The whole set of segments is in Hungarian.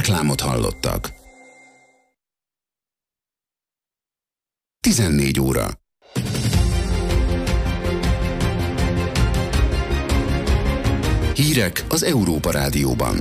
Reklámot hallottak. 14 óra. Hírek az Európa Rádióban.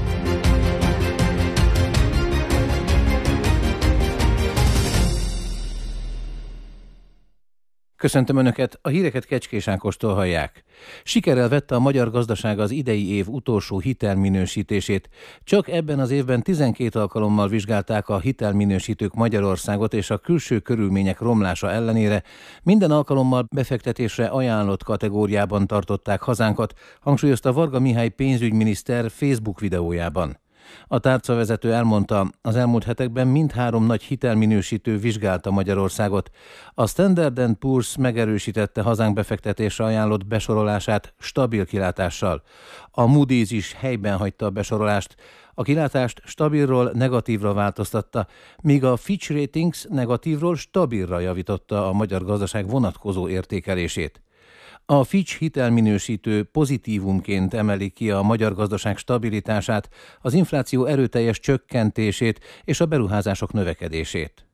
Köszöntöm Önöket, a híreket Kecskés Ákostól hallják. Sikerrel vette a magyar gazdaság az idei év utolsó hitelminősítését. Csak ebben az évben 12 alkalommal vizsgálták a hitelminősítők Magyarországot, és a külső körülmények romlása ellenére minden alkalommal befektetésre ajánlott kategóriában tartották hazánkat, hangsúlyozta Varga Mihály pénzügyminiszter Facebook videójában. A tárcavezető elmondta, az elmúlt hetekben mindhárom nagy hitelminősítő vizsgálta Magyarországot. A Standard & Poor's megerősítette hazánk befektetésre ajánlott besorolását stabil kilátással. A Moody's is helyben hagyta a besorolást. A kilátást stabilról negatívra változtatta, míg a Fitch Ratings negatívról stabilra javította a magyar gazdaság vonatkozó értékelését. A Fitch hitelminősítő pozitívumként emeli ki a magyar gazdaság stabilitását, az infláció erőteljes csökkentését és a beruházások növekedését.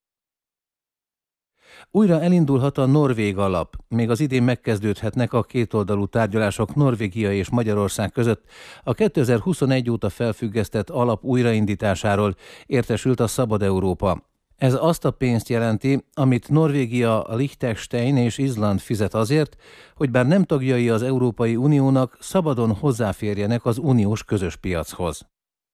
Újra elindulhat a norvég alap. Még az idén megkezdődhetnek a kétoldalú tárgyalások Norvégia és Magyarország között. A 2021 óta felfüggesztett alap újraindításáról értesült a Szabad Európa. Ez azt a pénzt jelenti, amit Norvégia, Liechtenstein és Izland fizet azért, hogy bár nem tagjai az Európai Uniónak, szabadon hozzáférjenek az uniós közös piachoz.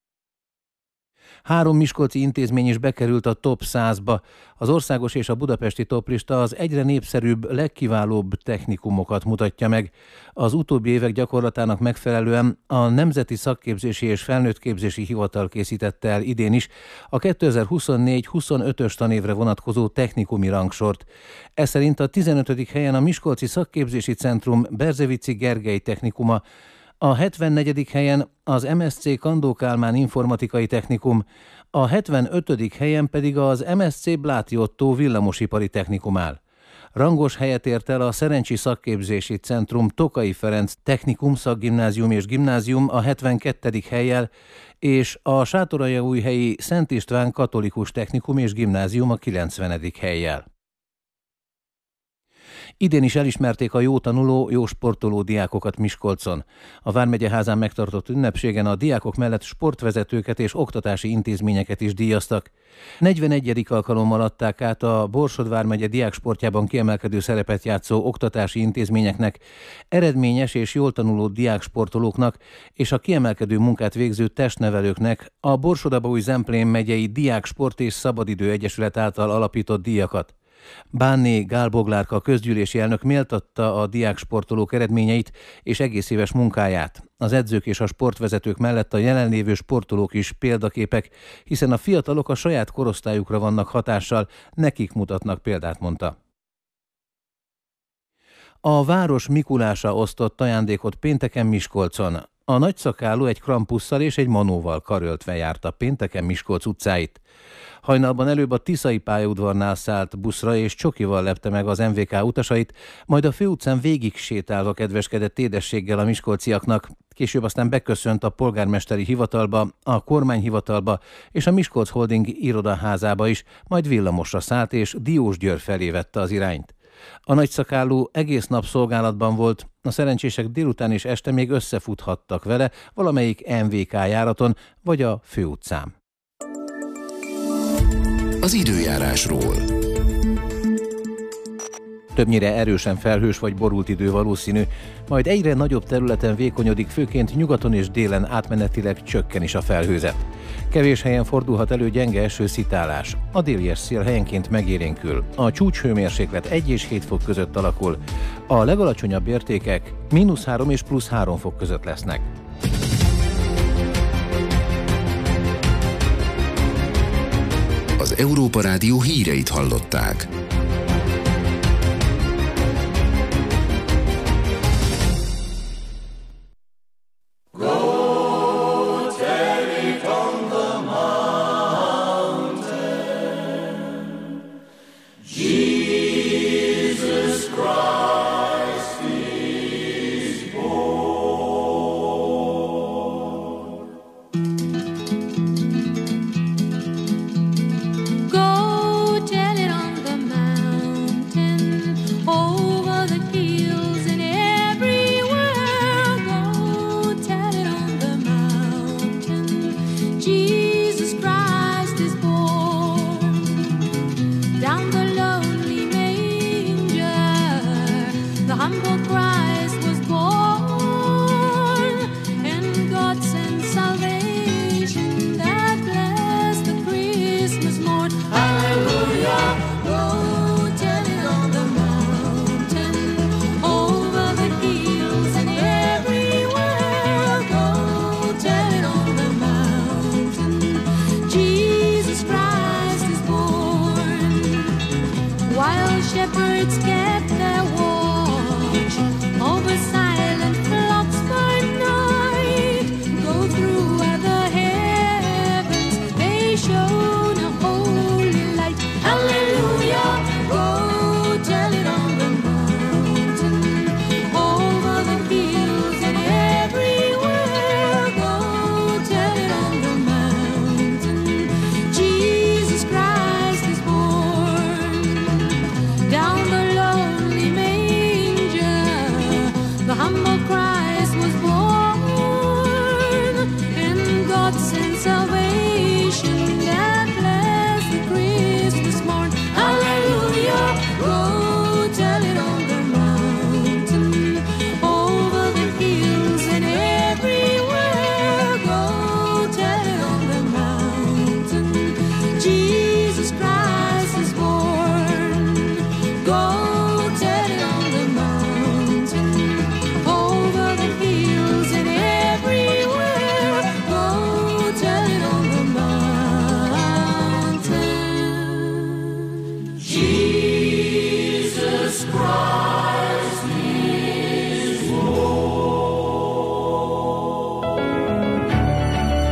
3 miskolci intézmény is bekerült a top 100-ba. Az országos és a budapesti toplista az egyre népszerűbb, legkiválóbb technikumokat mutatja meg. Az utóbbi évek gyakorlatának megfelelően a Nemzeti Szakképzési és Felnőttképzési Hivatal készítette el idén is a 2024-25-ös tanévre vonatkozó technikumi rangsort. Ez szerint a 15. helyen a Miskolci Szakképzési Centrum Berzevici Gergely technikuma, a 74. helyen az MSC Kandó Kálmán Informatikai Technikum, a 75. helyen pedig az MSC Bláti Ottó Villamosipari Technikum áll. Rangos helyet ért el a Szerencsi Szakképzési Centrum Tokai Ferenc Technikum, Szakgimnázium és Gimnázium a 72. hellyel, és a Sátoraljaújhelyi Szent István Katolikus Technikum és Gimnázium a 90. hellyel. Idén is elismerték a jó tanuló, jó sportoló diákokat Miskolcon. A Vármegyeházán megtartott ünnepségen a diákok mellett sportvezetőket és oktatási intézményeket is díjaztak. 41. alkalommal adták át a Borsod vármegye diáksportjában kiemelkedő szerepet játszó oktatási intézményeknek, eredményes és jól tanuló diáksportolóknak és a kiemelkedő munkát végző testnevelőknek a Borsod-Abaúj-Zemplén megyei Diáksport és Szabadidő Egyesület által alapított díjakat. Bánné Gál Boglárka közgyűlési elnök méltatta a diáksportolók eredményeit és egész éves munkáját. Az edzők és a sportvezetők mellett a jelenlévő sportolók is példaképek, hiszen a fiatalok a saját korosztályukra vannak hatással, nekik mutatnak példát, mondta. A város Mikulása osztott ajándékot pénteken Miskolcon. A nagyszakálú egy Krampusszal és egy manóval karöltve járta pénteken Miskolc utcáit. Hajnalban előbb a Tiszai pályaudvarnál szállt buszra és csokival lepte meg az MVK utasait, majd a főutcán végig sétálva kedveskedett édességgel a miskolciaknak. Később aztán beköszönt a polgármesteri hivatalba, a kormányhivatalba és a Miskolc Holding irodaházába is, majd villamosra szállt és Diósgyőr felé vette az irányt. A nagyszakálú egész nap szolgálatban volt, a szerencsések délután és este még összefuthattak vele valamelyik MVK járaton vagy a főutcán. Az időjárásról. Többnyire erősen felhős vagy borult idő valószínű, majd egyre nagyobb területen vékonyodik, főként nyugaton és délen átmenetileg csökken is a felhőzet. Kevés helyen fordulhat elő gyenge eső-szitálás. A délies szél helyenként megélénkül. A csúcshőmérséklet 1 és 7 fok között alakul. A legalacsonyabb értékek -3 és +3 fok között lesznek. Az Európa Rádió híreit hallották.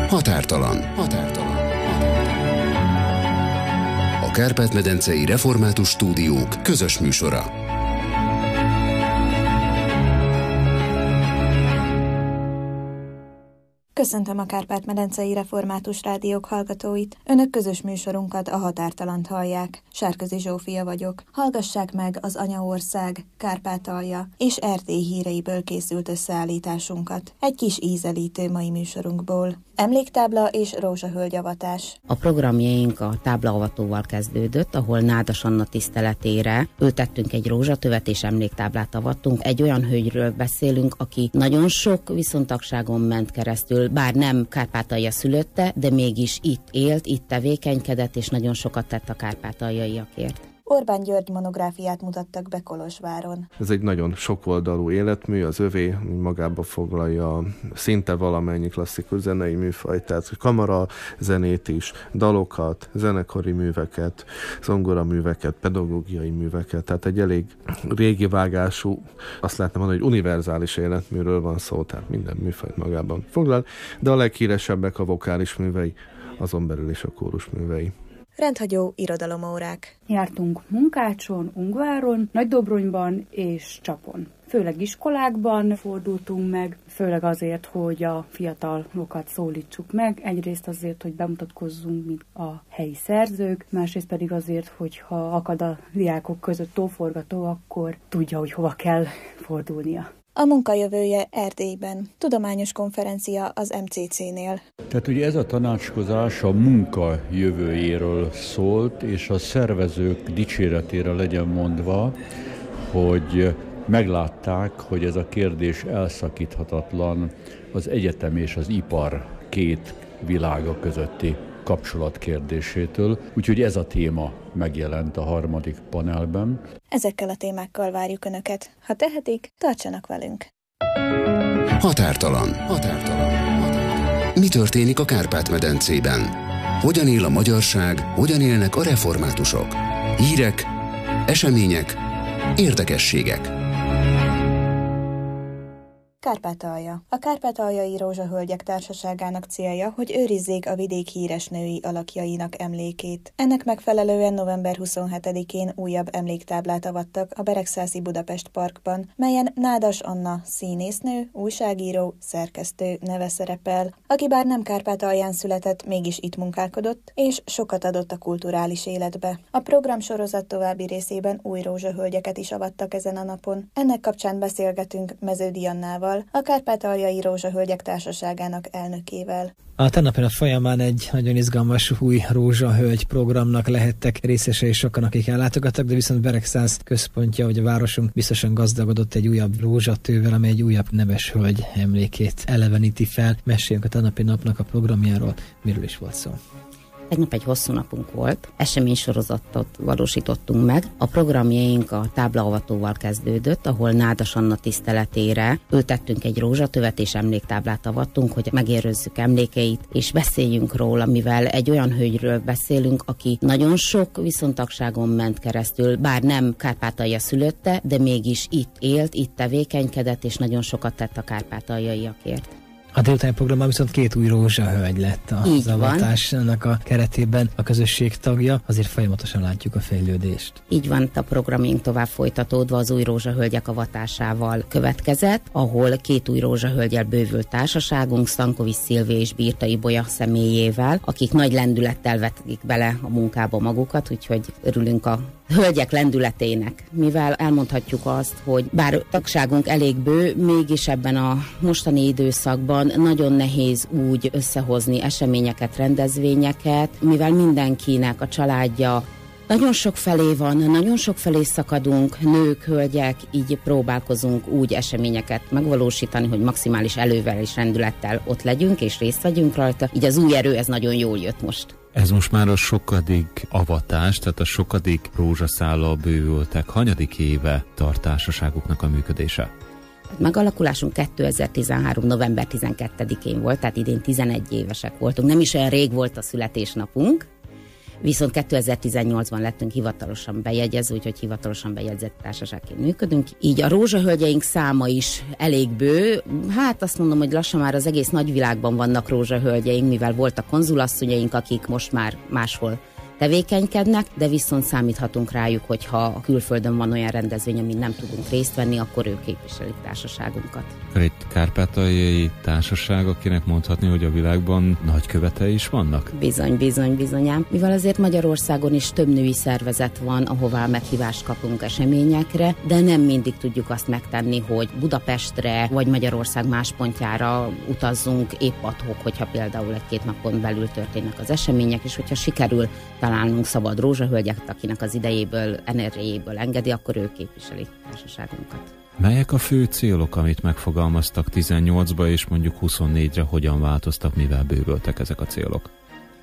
Határtalan. A Kárpát-medencei Református Stúdiók közös műsora. Köszöntöm a Kárpát-medencei Református Rádiók hallgatóit. Önök közös műsorunkat, a Határtalant hallják. Sárközi Zsófia vagyok. Hallgassák meg az Anyaország, Kárpátalja és Erdély híreiből készült összeállításunkat. Egy kis ízelítő mai műsorunkból. Emléktábla és rózsahölgyavatás. A programjaink a táblaavatóval kezdődött, ahol Nádas Anna tiszteletére ültettünk egy rózsatövet és emléktáblát avattunk. Egy olyan hölgyről beszélünk, aki nagyon sok viszontagságon ment keresztül, bár nem Kárpátalja szülötte, de mégis itt élt, itt tevékenykedett, és nagyon sokat tett a kárpátaljaiakért. Orbán György monográfiát mutattak be Kolozsváron. Ez egy nagyon sokoldalú életmű, az övé magába foglalja szinte valamennyi klasszikus zenei műfajt, tehát kamara zenét is, dalokat, zenekari műveket, zongoraműveket, pedagógiai műveket, tehát egy elég régi vágású, azt lehetne mondani, hogy univerzális életműről van szó, tehát minden műfajt magában foglal, de a leghíresebbek a vokális művei, azon belül is a kórus művei. Rendhagyó irodalomórák. Jártunk Munkácson, Ungváron, Nagydobronyban és Csapon. Főleg iskolákban fordultunk meg, főleg azért, hogy a fiatalokat szólítsuk meg. Egyrészt azért, hogy bemutatkozzunk, mint a helyi szerzők, másrészt pedig azért, hogy ha akad a diákok között tóforgató, akkor tudja, hogy hova kell fordulnia. A munkajövője Erdélyben. Tudományos konferencia az MCC-nél. Tehát ugye ez a tanácskozás a munka jövőjéről szólt, és a szervezők dicséretére legyen mondva, hogy meglátták, hogy ez a kérdés elszakíthatatlan az egyetem és az ipar két világa közötti kapcsolat kérdésétől. Úgyhogy ez a téma megjelent a harmadik panelben. Ezekkel a témákkal várjuk Önöket. Ha tehetik, tartsanak velünk. Határtalan. Mi történik a Kárpát-medencében? Hogyan él a magyarság, hogyan élnek a reformátusok? Hírek, események, érdekességek. Kárpátalja. A Kárpátaljai Rózsahölgyek Társaságának célja, hogy őrizzék a vidék híres női alakjainak emlékét. Ennek megfelelően november 27-én újabb emléktáblát avattak a Beregszászi Budapest Parkban, melyen Nádas Anna színésznő, újságíró, szerkesztő neve szerepel, aki bár nem Kárpátalján született, mégis itt munkálkodott, és sokat adott a kulturális életbe. A programsorozat további részében új rózsahölgyeket is avattak ezen a napon. Ennek kapcsán beszélgetünk Meződi Annával, a Kárpátaljai Rózsahölgyek Társaságának elnökével. A tegnapi nap folyamán egy nagyon izgalmas új rózsahölgy programnak lehettek részesei sokan, akik ellátogattak, de viszont Beregszász központja, vagy a városunk biztosan gazdagodott egy újabb rózsatővel, amely egy újabb neves hölgy emlékét eleveníti fel. Meséljünk a tegnapi napnak a programjáról, miről is volt szó. Tegnap egy hosszú napunk volt, eseménysorozatot valósítottunk meg. A programjaink a táblaavatóval kezdődött, ahol Nádas Anna tiszteletére ültettünk egy rózsatövet és emléktáblát avattunk, hogy megérőzzük emlékeit, és beszéljünk róla, mivel egy olyan hölgyről beszélünk, aki nagyon sok viszontagságon ment keresztül, bár nem Kárpátalja szülötte, de mégis itt élt, itt tevékenykedett, és nagyon sokat tett a kárpátaljaiakért. A délutáni programban viszont két új rózsahölgy lett az avatásnak a keretében a közösség tagja, azért folyamatosan látjuk a fejlődést. Így van, a programunk tovább folytatódva az új rózsahölgyek avatásával következett, ahol két új rózsahölgyel bővült társaságunk, Stankovics Szilvi és Birta Ibolya személyével, akik nagy lendülettel vetik bele a munkába magukat, úgyhogy örülünk a hölgyek lendületének, mivel elmondhatjuk azt, hogy bár tagságunk elég bő, mégis ebben a mostani időszakban nagyon nehéz úgy összehozni eseményeket, rendezvényeket, mivel mindenkinek a családja nagyon sok felé van, nagyon sok felé szakadunk, nők, hölgyek, így próbálkozunk úgy eseményeket megvalósítani, hogy maximális elővel és rendülettel ott legyünk és részt vegyünk rajta, így az új erő, ez nagyon jól jött most. Ez most már a sokadik avatás, tehát a sokadik rózsaszállal bővültek. Hanyadik éve tart társaságuknak a működése? Megalakulásunk 2013. november 12-én volt, tehát idén 11 évesek voltunk. Nem is olyan rég volt a születésnapunk, Viszont 2018-ban lettünk hivatalosan bejegyezve, úgyhogy hivatalosan bejegyzett társaságként működünk. Így a rózsahölgyeink száma is elég bő. Hát azt mondom, hogy lassan már az egész nagyvilágban vannak rózsahölgyeink, mivel voltak konzulasszonyaink, akik most már máshol tevékenykednek, de viszont számíthatunk rájuk, hogyha külföldön van olyan rendezvény, amin nem tudunk részt venni, akkor ők képviselik társaságunkat. Egy kárpátaljai társaság, akinek mondhatni, hogy a világban nagykövetei is vannak? Bizonyám. Mivel azért Magyarországon is több női szervezet van, ahová meghívást kapunk eseményekre, de nem mindig tudjuk azt megtenni, hogy Budapestre vagy Magyarország más pontjára utazzunk épp adhok, hogyha például 1-2 napon belül történnek az események, és hogyha sikerül találnunk szabad rózsahölgyet, akinek az idejéből, energiájéből engedi, akkor ők képviselik társaságunkat. Melyek a fő célok, amit megfogalmaztak 18-ba és mondjuk 24-re, hogyan változtak, mivel bővültek ezek a célok?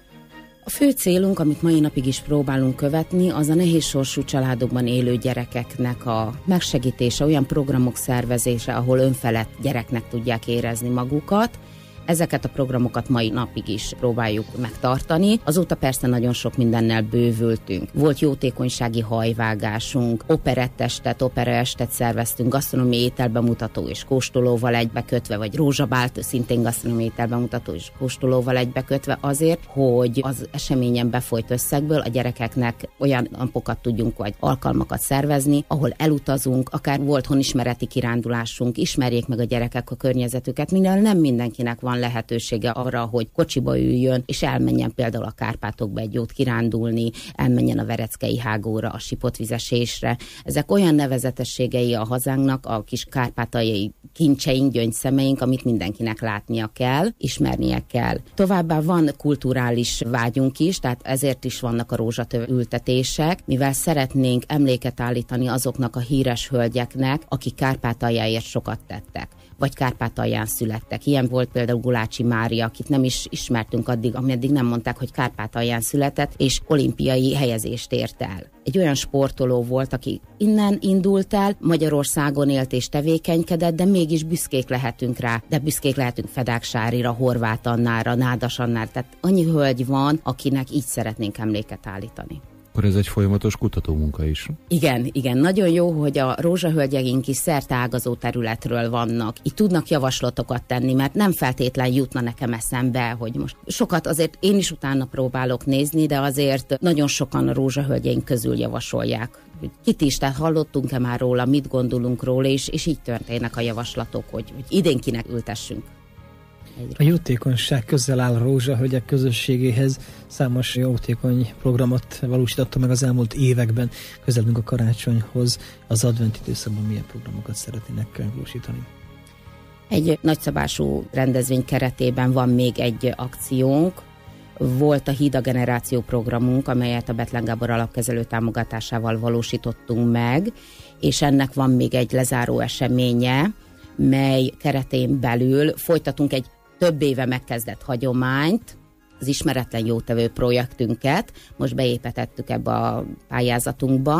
A fő célunk, amit mai napig is próbálunk követni, az a nehéz sorsú családokban élő gyerekeknek a megsegítése, olyan programok szervezése, ahol önfelett gyereknek tudják érezni magukat. Ezeket a programokat mai napig is próbáljuk megtartani. Azóta persze nagyon sok mindennel bővültünk. Volt jótékonysági hajvágásunk, operaestet szerveztünk, gasztronómiai ételbemutató és kóstolóval egybekötve, vagy rózsabált, szintén gasztronómiai ételbemutató és kóstolóval egybekötve azért, hogy az eseményen befolyt összegből a gyerekeknek olyan napokat tudjunk, vagy alkalmakat szervezni, ahol elutazunk, akár volt honismereti kirándulásunk, ismerjék meg a gyerekek a környezetüket, mivel nem mindenkinek van lehetősége arra, hogy kocsiba üljön, és elmenjen például a Kárpátokba egy jót kirándulni, elmenjen a Vereckei hágóra, a Sipotvizesésre. Ezek olyan nevezetességei a hazánknak, a kis kárpátaljai kincseink, gyöngyszemeink, amit mindenkinek látnia kell, ismernie kell. Továbbá van kulturális vágyunk is, tehát ezért is vannak a rózsatöv ültetések, mivel szeretnénk emléket állítani azoknak a híres hölgyeknek, akik Kárpátaljáért sokat tettek, vagy Kárpátalján születtek. Ilyen volt például Gulácsi Mária, akit nem is ismertünk addig, ameddig nem mondták, hogy Kárpátalján született, és olimpiai helyezést ért el. Egy olyan sportoló volt, aki innen indult el, Magyarországon élt és tevékenykedett, de mégis büszkék lehetünk rá. De büszkék lehetünk Fedák Sárira, Horváth Annára, Nádas Annára. Tehát annyi hölgy van, akinek így szeretnénk emléket állítani. Akkor ez egy folyamatos kutatómunka is. Igen. Nagyon jó, hogy a rózsahölgyeink is szerteágazó területről vannak. Így tudnak javaslatokat tenni, mert nem feltétlen jutna nekem eszembe, hogy most sokat azért én is utána próbálok nézni, de azért nagyon sokan a rózsahölgyeink közül javasolják. Kit is, tehát hallottunk-e már róla, mit gondolunk róla, és így történnek a javaslatok, hogy idén kinek ültessünk. A jótékonyság közel áll a rózsahölgyek közösségéhez. Számos jótékony programot valósította meg az elmúlt években. Közelünk a karácsonyhoz. Az advent időszakban milyen programokat szeretnének valósítani? Egy nagyszabású rendezvény keretében van még egy akciónk. Volt a Híd a Generáció programunk, amelyet a Bethlen Gábor alapkezelő támogatásával valósítottunk meg, és ennek van még egy lezáró eseménye, mely keretén belül folytatunk egy több éve megkezdett hagyományt, az ismeretlen jótevő projektünket, most beépítettük ebbe a pályázatunkba,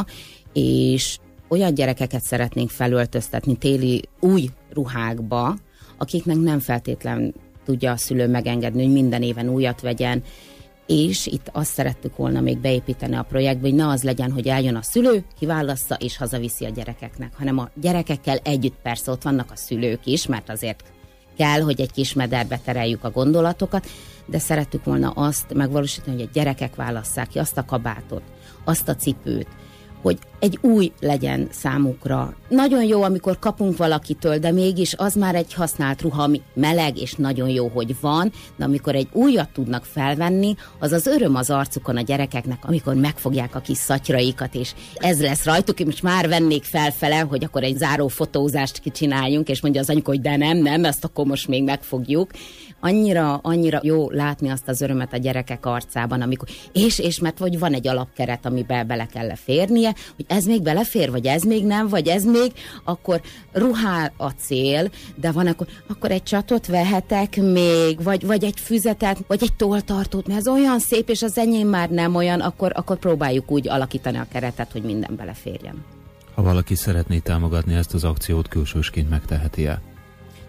és olyan gyerekeket szeretnénk felöltöztetni téli új ruhákba, akiknek nem feltétlen tudja a szülő megengedni, hogy minden éven újat vegyen, és itt azt szerettük volna még beépíteni a projektbe, hogy ne az legyen, hogy eljön a szülő, kiválassza és hazaviszi a gyerekeknek, hanem a gyerekekkel együtt persze ott vannak a szülők is, mert azért kell, hogy egy kis mederbe tereljük a gondolatokat, de szerettük volna azt megvalósítani, hogy a gyerekek válasszák ki azt a kabátot, azt a cipőt, hogy egy új legyen számukra. Nagyon jó, amikor kapunk valakitől, de mégis az már egy használt ruha, ami meleg, és nagyon jó, hogy van, de amikor egy újat tudnak felvenni, az az öröm az arcukon a gyerekeknek, amikor megfogják a kis szatyraikat, és ez lesz rajtuk, és most már vennék felfele, hogy akkor egy záró fotózást kicsináljunk, és mondja az anyuka, hogy de nem, ezt akkor most még megfogjuk. Annyira jó látni azt az örömet a gyerekek arcában, amikor, és mert vagy van egy alapkeret, amiben bele kell férnie, hogy ez még belefér, vagy ez még nem, vagy ez még, akkor ruhá a cél, de van akkor egy csatot vehetek még, vagy egy füzetet, vagy egy tolltartót, mert ez olyan szép, és az enyém már nem olyan, akkor próbáljuk úgy alakítani a keretet, hogy minden beleférjen. Ha valaki szeretné támogatni ezt az akciót, külsősként megteheti-e?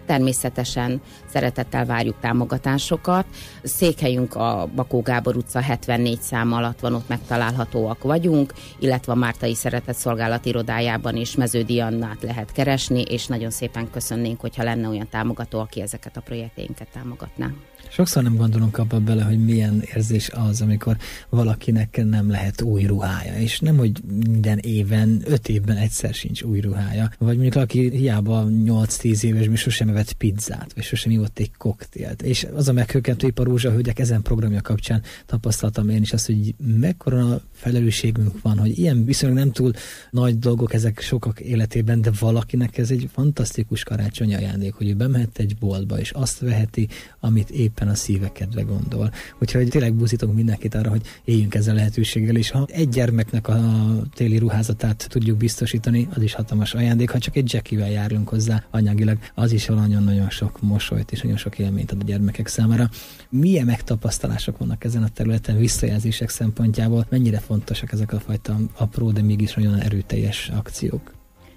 Természetesen szeretettel várjuk támogatásokat. Székhelyünk a Bakó Gábor utca 74 szám alatt van, ott megtalálhatóak vagyunk, illetve a Mártai Szeretetszolgálat irodájában is Meződi Annát lehet keresni, és nagyon szépen köszönnénk, hogyha lenne olyan támogató, aki ezeket a projektjeinket támogatná. Sokszor nem gondolunk abba bele, hogy milyen érzés az, amikor valakinek nem lehet új ruhája, és nem, hogy minden éven, 5 évben egyszer sincs új ruhája, vagy mondjuk aki hiába 8-10 éves, mi sosem evett pizzát, vagy sosem ivott egy koktélt. És az a meghökkentő, a rózsahölgyek ezen programja kapcsán tapasztaltam én is azt, hogy mekkora felelősségünk van, hogy ilyen viszonylag nem túl nagy dolgok ezek sokak életében, de valakinek ez egy fantasztikus karácsonyi ajándék, hogy ő bemehet egy boltba, és azt veheti, amit éppen a szíve kedve gondol. Úgyhogy tényleg buzdítok mindenkit arra, hogy éljünk ezzel a lehetőséggel, és ha egy gyermeknek a téli ruházatát tudjuk biztosítani, az is hatalmas ajándék, ha csak egy jackivel járunk hozzá anyagilag, az is nagyon-nagyon sok mosolyt és nagyon sok élményt ad a gyermekek számára. Milyen megtapasztalások vannak ezen a területen, visszajelzések szempontjából, mennyire fontosak ezek a fajta apró, de mégis nagyon erőteljes akciók?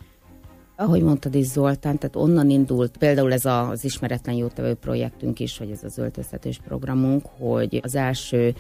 Ahogy mondtad is, Zoltán, tehát onnan indult például ez az ismeretlen jótevő projektünk is, vagy ez az öltöztetős programunk, hogy az első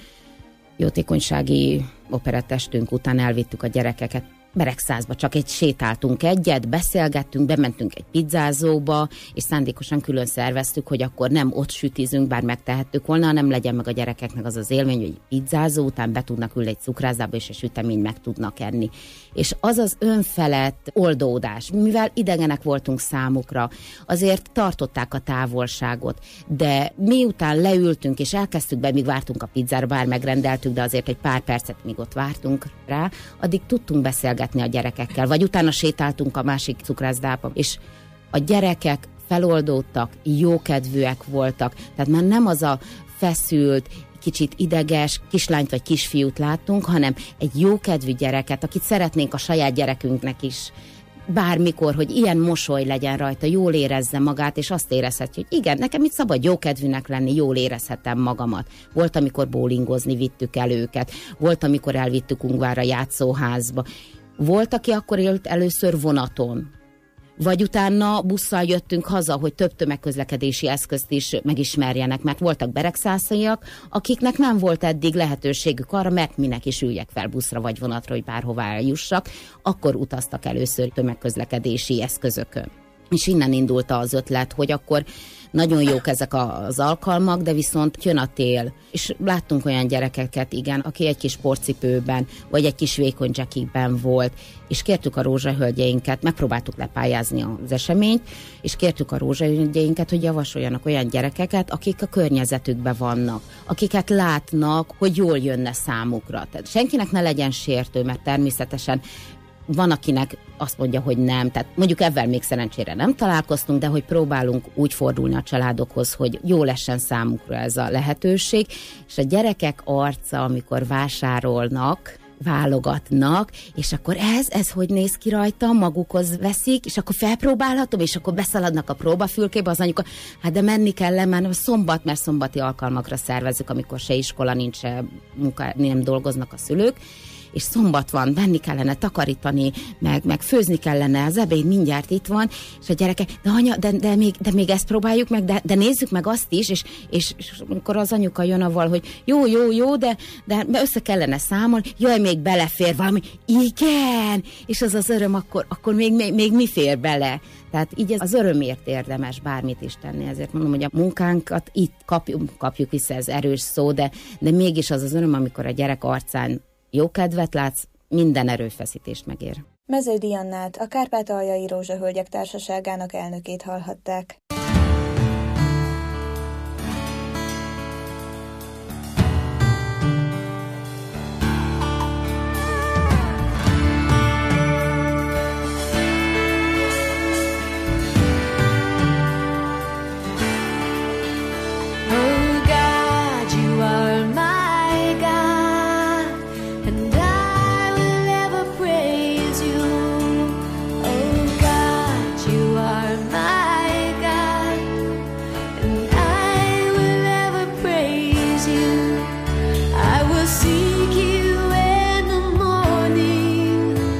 jótékonysági operatestünk után elvittük a gyerekeket Beregszázba, csak sétáltunk egyet, beszélgettünk, bementünk egy pizzázóba, és szándékosan külön szerveztük, hogy akkor nem ott sütizünk, bár megtehettük volna, hanem legyen meg a gyerekeknek az az élmény, hogy pizzázó után be tudnak ülni egy cukrászdába, és egy süteményt meg tudnak enni. És az az önfelett oldódás, mivel idegenek voltunk számukra, azért tartották a távolságot, de miután leültünk, és elkezdtük be, míg vártunk a pizzára, bár megrendeltük, de azért egy pár percet, míg ott vártunk rá, addig tudtunk beszélgetni a gyerekekkel, vagy utána sétáltunk a másik cukrászdába, és a gyerekek feloldódtak, jókedvűek voltak, tehát már nem az a feszült, kicsit ideges kislányt vagy kisfiút láttunk, hanem egy jókedvű gyereket, akit szeretnénk a saját gyerekünknek is bármikor, hogy ilyen mosoly legyen rajta, jól érezze magát, és azt érezhet, hogy igen, nekem itt szabad jókedvűnek lenni, jól érezhetem magamat. Volt, amikor bowlingozni vittük el őket, volt, amikor elvittük Ungvárra játszóházba, volt, aki akkor élt először vonaton, vagy utána busszal jöttünk haza, hogy több tömegközlekedési eszközt is megismerjenek, mert voltak beregszászaiak, akiknek nem volt eddig lehetőségük arra, mert minek is üljek fel buszra vagy vonatra, hogy bárhová eljussak, akkor utaztak először tömegközlekedési eszközökön. És innen indult az ötlet, hogy akkor nagyon jók ezek az alkalmak, de viszont jön a tél. És láttunk olyan gyerekeket, igen, aki egy kis sportcipőben, vagy egy kis vékony jackikben volt, és kértük a rózsahölgyeinket, megpróbáltuk lepályázni az eseményt, és kértük a rózsahölgyeinket, hogy javasoljanak olyan gyerekeket, akik a környezetükben vannak, akiket látnak, hogy jól jönne számukra. Tehát senkinek ne legyen sértő, mert természetesen van, akinek azt mondja, hogy nem. Tehát mondjuk ebben még szerencsére nem találkoztunk, de hogy próbálunk úgy fordulni a családokhoz, hogy jó lessen számukra ez a lehetőség. És a gyerekek arca, amikor vásárolnak, válogatnak, és akkor ez hogy néz ki rajta, magukhoz veszik, és akkor felpróbálhatom, és akkor beszaladnak a próbafülkébe, az anyuka, hát de menni kell, mert szombati alkalmakra szervezzük, amikor se iskola nincs, se munka, nem dolgoznak a szülők, és szombat van, venni kellene, takarítani, meg főzni kellene, az ebéd mindjárt itt van, és a gyerekek, de anya, de még ezt próbáljuk meg, de nézzük meg azt is, és amikor az anyuka jön avval, hogy jó, de össze kellene számolni, jaj, még belefér valami, igen, és az öröm, akkor még mi fér bele? Tehát így az örömért érdemes bármit is tenni, ezért mondom, hogy a munkánkat itt kapjuk vissza, ez erős szó, de mégis az öröm, amikor a gyerek arcán jó kedvet látsz, minden erőfeszítést megér. Meződi Annát, a Kárpátaljai Rózsahölgyek Társaságának elnökét hallhatták.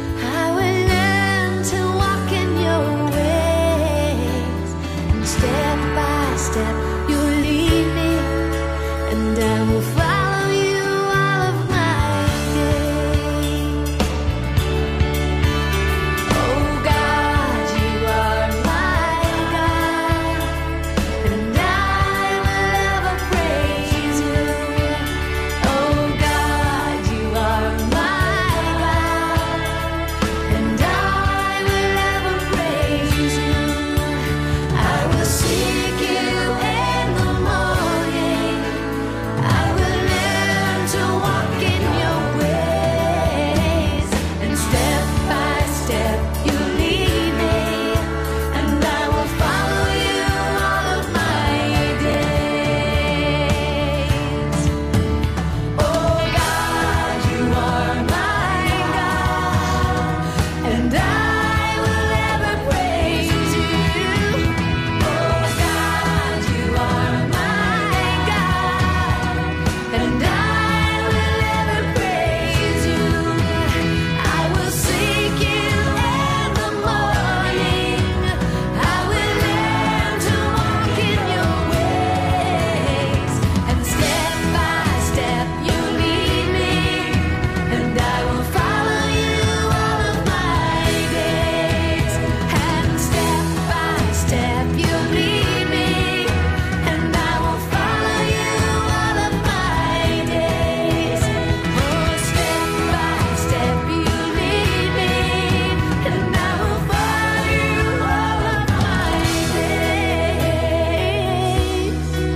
Instead and I will follow you all of my days. Oh God, you are my God, and I will ever praise you. Oh God, you are my God, and I will ever praise you. I will seek you in the morning. I will learn to walk in your ways, and step by step you lead me, and I will follow you all of my days. Oh God, you are my God, and I will ever praise you. Oh God, you are my God, and I will ever praise you. I will seek you in the morning. I will learn to walk in your ways, and step by step you lead me, and I will follow you all of my days. And step by step you lead me, and I will follow you all of my days. Oh, step by step you lead me, and I will follow you all of my days.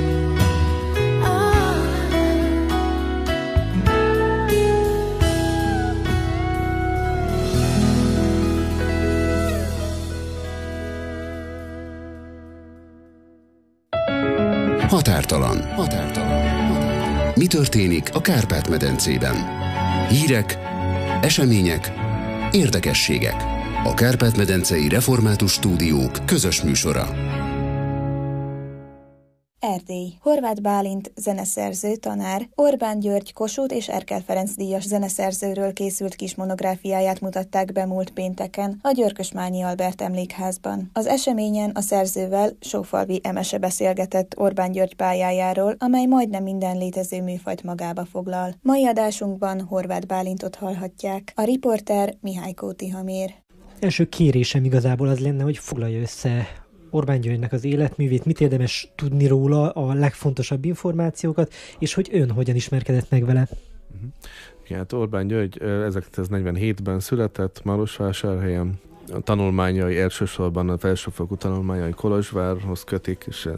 Határtalan. Mi történik a Kárpát-medencében? Hírek, események, érdekességek. A Kárpát-medencei Református Stúdiók közös műsora. Erdély. Horváth Bálint zeneszerző, tanár, Orbán György Kossuth és Erkel Ferenc díjas zeneszerzőről készült kis monográfiáját mutatták be múlt pénteken a Györkösmányi Albert Emlékházban. Az eseményen a szerzővel Sófalvi Emese beszélgetett Orbán György pályájáról, amely majdnem minden létező műfajt magába foglal. Mai adásunkban Horváth Bálintot hallhatják. A riporter Mihály Kóti-Hamér. Első kérésem igazából az lenne, hogy foglalja össze Orbán Györgynek az életművét, mit érdemes tudni róla, a legfontosabb információkat, és hogy ön hogyan ismerkedett meg vele. Hát Orbán György 1947-ben született Marosvásárhelyen. A tanulmányai elsősorban a felsőfokú tanulmányai Kolozsvárhoz kötik, és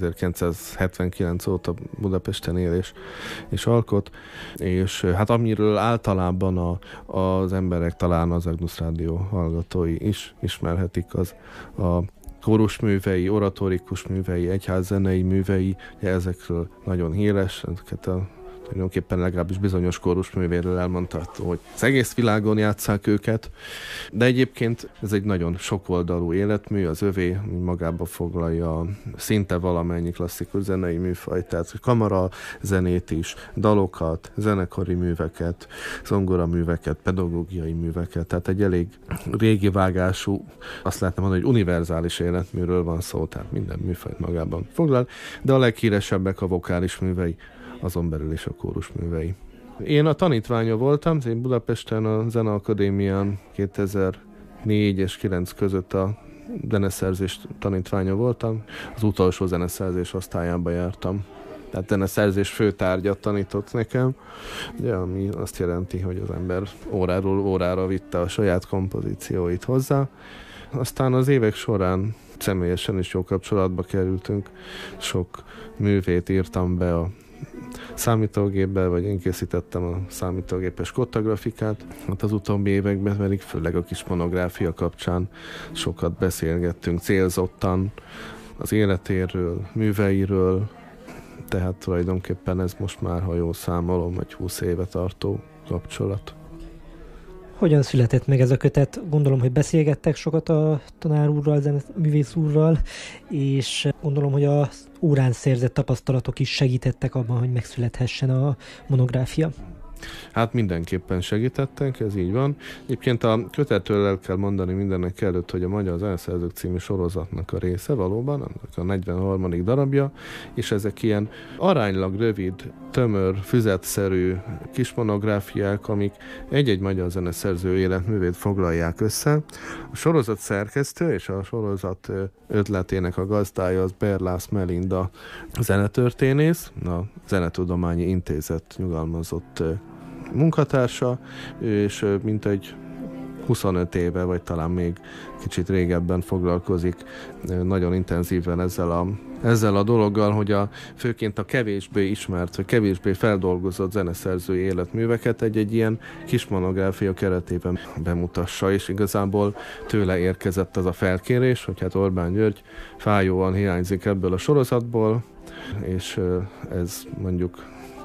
1979 óta Budapesten él és alkot, és hát amiről általában az emberek, talán az Agnus Rádió hallgatói is ismerhetik, az a kórusművei, oratórikus művei, egyházzenei művei, ezekről nagyon híres, ezeket tulajdonképpen legalábbis bizonyos kórusművéről elmondható, hogy az egész világon játsszák őket, de egyébként ez egy nagyon sokoldalú életmű, az övé magába foglalja szinte valamennyi klasszikus zenei műfajt, tehát kamara zenét is, dalokat, zenekari műveket, zongoraműveket, pedagógiai műveket, tehát egy elég régi vágású, azt lehetne mondani, hogy univerzális életműről van szó, tehát minden műfajt magában foglal, de a leghíresebbek a vokális művei, azon belül is a kórusművei. Én a tanítványa voltam, én Budapesten a Zeneakadémián 2004 és 9 között a zeneszerzés tanítványa voltam. Az utolsó zeneszerzés osztályába jártam. Tehát zeneszerzés főtárgyat tanított nekem, ugye, ami azt jelenti, hogy az ember óráról órára vitte a saját kompozícióit hozzá. Aztán az évek során személyesen is jó kapcsolatba kerültünk. Sok művét írtam be a számítógépbe, vagy én készítettem a számítógépes kottagrafikát. Hát az utóbbi években pedig főleg a kis monográfia kapcsán sokat beszélgettünk célzottan az életéről, műveiről, tehát tulajdonképpen ez most már, ha jól számolom, vagy 20 éve tartó kapcsolat. Hogyan született meg ez a kötet? Gondolom, hogy beszélgettek sokat a tanár úrral, művész úrral, és gondolom, hogy az órán szerzett tapasztalatok is segítettek abban, hogy megszülethessen a monográfia. Hát mindenképpen segítettek, ez így van. Egyébként a kötetről el kell mondani mindennek előtt, hogy a Magyar Zeneszerzők című sorozatnak a része valóban, annak a 43. darabja, és ezek ilyen aránylag rövid, tömör, füzetszerű kis monográfiák, amik egy-egy magyar zeneszerző életművét foglalják össze. A sorozat szerkesztő és a sorozat ötletének a gazdája az Berlász Melinda zenetörténész, a Zenetudományi Intézet nyugalmazott munkatársa, és mintegy 25 éve, vagy talán még kicsit régebben foglalkozik nagyon intenzíven ezzel a dologgal, hogy főként a kevésbé ismert, vagy kevésbé feldolgozott zeneszerzői életműveket egy ilyen kis monográfia keretében bemutassa, és igazából tőle érkezett az a felkérés, hogy hát Orbán György fájóan hiányzik ebből a sorozatból, és ez mondjuk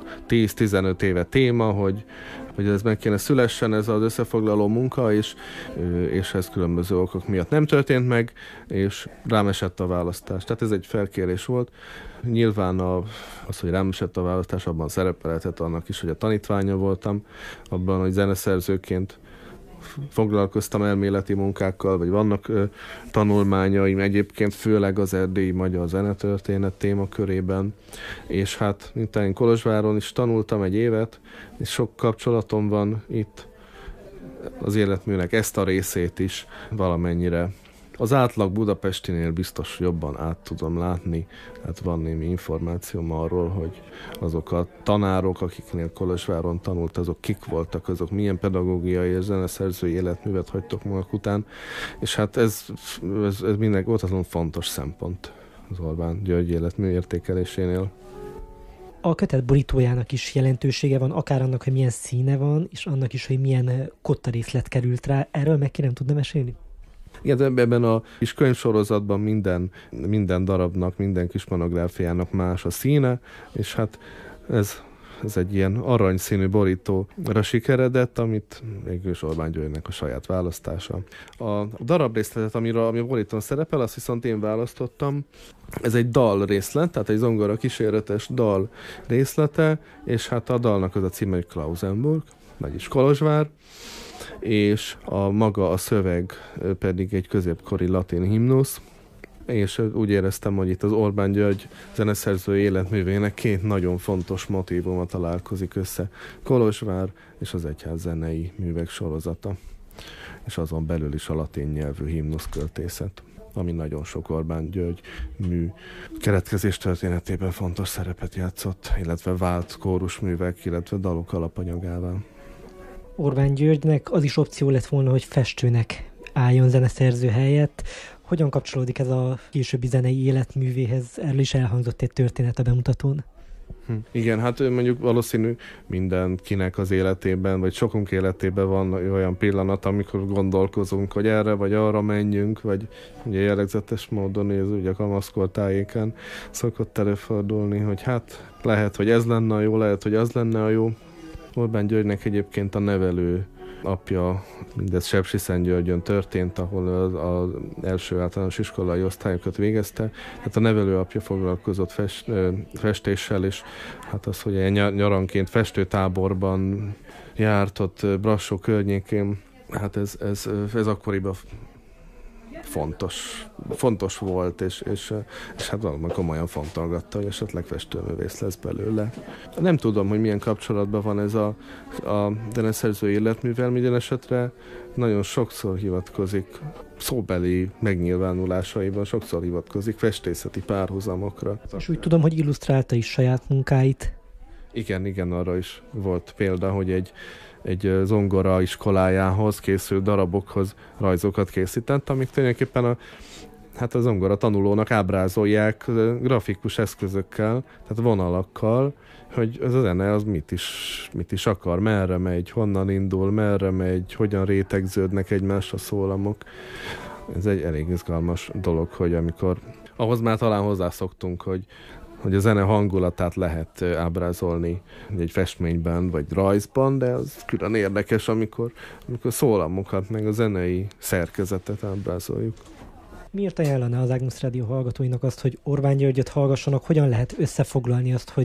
10-15 éve téma, hogy ez meg kéne szülessen, ez az összefoglaló munka, és ez különböző okok miatt nem történt meg, és rám esett a választás. Tehát ez egy felkérés volt. Nyilván az, hogy rám esett a választás, abban szerepelhetett annak is, hogy a tanítványa voltam, abban, hogy zeneszerzőként foglalkoztam elméleti munkákkal, vagy vannak tanulmányaim egyébként, főleg az erdélyi magyar zenetörténet témakörében, és hát mint én Kolozsváron is tanultam egy évet, és sok kapcsolatom van itt az életműnek ezt a részét is valamennyire. Az átlag budapestinél biztos jobban át tudom látni, hát van némi információm arról, hogy azok a tanárok, akiknél Kolozsváron tanult, azok kik voltak, azok milyen pedagógiai és zeneszerzői életművet hagytok maguk után, és hát ez mindenki óhatatlanul fontos szempont az Orbán György életmű értékelésénél. A kötet borítójának is jelentősége van, akár annak, hogy milyen színe van, és annak is, hogy milyen kottarészlet került rá. Erről meg ki nem tudna mesélni? Igen, ebben a kis könyvsorozatban minden darabnak, minden kis monográfiának más a színe, és hát ez egy ilyen aranyszínű borítóra sikeredett, amit mégis Orbán Györgynek a saját választása. A darabrészletet, ami a borítón szerepel, azt viszont én választottam. Ez egy dal részlet, tehát egy zongora kíséretes dal részlete, és hát a dalnak az a címe, hogy Klausenburg, vagyis Kolozsvár, és maga a szöveg pedig egy középkori latin himnusz, és úgy éreztem, hogy itt az Orbán György zeneszerző életművének két nagyon fontos motívuma találkozik össze. Kolozsvár és az egyház zenei művek sorozata, és azon belül is a latin nyelvű himnuszköltészet, ami nagyon sok Orbán György mű keretkezés történetében fontos szerepet játszott, illetve vált kórusművek, illetve dalok alapanyagává. Orbán Györgynek az is opció lett volna, hogy festőnek álljon zeneszerző helyett. Hogyan kapcsolódik ez a későbbi zenei életművéhez? Erről is elhangzott egy történet a bemutatón. Igen, hát mondjuk valószínű mindenkinek az életében, vagy sokunk életében van olyan pillanat, amikor gondolkozunk, hogy erre vagy arra menjünk, vagy ugye jellegzetes módon ugye a kamaszkor tájéken szokott előfordulni, hogy hát lehet, hogy ez lenne a jó, lehet, hogy az lenne a jó. Orbán Györgynek egyébként a nevelő apja, mindez Sepsiszentgyörgyön történt, ahol az első általános iskolai osztályokat végezte. Hát a nevelő apja foglalkozott festéssel, és hát az, hogy nyaranként festőtáborban járt ott Brassó környékén, hát ez akkoriban fontos volt, és hát valami komolyan fontolgatta, hogy esetleg festőművész lesz belőle. Nem tudom, hogy milyen kapcsolatban van ez a zeneszerző életművel, minden esetre nagyon sokszor hivatkozik, szóbeli megnyilvánulásaiban sokszor hivatkozik festészeti párhuzamokra. És úgy tudom, hogy illusztrálta is saját munkáit. Igen, arra is volt példa, hogy egy zongora iskolájához készült darabokhoz rajzokat készített, amik tulajdonképpen a zongora tanulónak ábrázolják grafikus eszközökkel, tehát vonalakkal, hogy ez a zene az mit is akar, merre megy, honnan indul, merre megy, hogyan rétegződnek egymásra szólamok. Ez egy elég izgalmas dolog, hogy amikor ahhoz már talán hozzászoktunk, hogy a zene hangulatát lehet ábrázolni egy festményben vagy rajzban, de az külön érdekes, amikor szólamokat, meg a zenei szerkezetet ábrázoljuk. Miért ajánlana az Ágnusz Rádió hallgatóinak azt, hogy Orbán Györgyöt hallgassanak? Hogyan lehet összefoglalni azt, hogy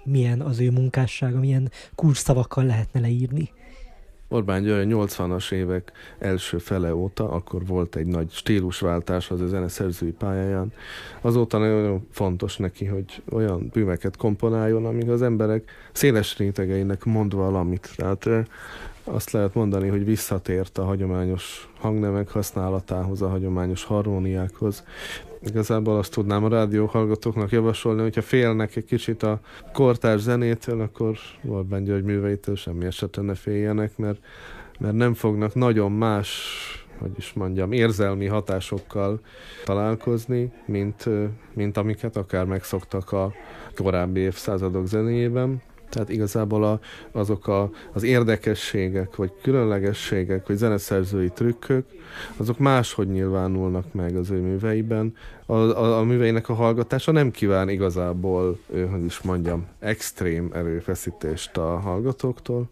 milyen az ő munkássága, milyen kulcsszavakkal lehetne leírni? Orbán György 80-as évek első fele óta, akkor volt egy nagy stílusváltás az a zeneszerzői pályáján. Azóta nagyon fontos neki, hogy olyan műveket komponáljon, amíg az emberek széles rétegeinek mond valamit. Tehát azt lehet mondani, hogy visszatért a hagyományos hangnemek használatához, a hagyományos harmóniákhoz. Igazából azt tudnám a rádióhallgatóknak javasolni, hogyha félnek egy kicsit a kortárs zenétől, akkor Orbán György műveitől semmi esetben ne féljenek, mert nem fognak nagyon más, hogy is mondjam, érzelmi hatásokkal találkozni, mint amiket akár megszoktak a korábbi évszázadok zenéjében. Tehát igazából azok az érdekességek, vagy különlegességek, vagy zeneszerzői trükkök, azok máshogy nyilvánulnak meg az ő műveiben. A műveinek a hallgatása nem kíván igazából, hogy is mondjam, extrém erőfeszítést a hallgatóktól.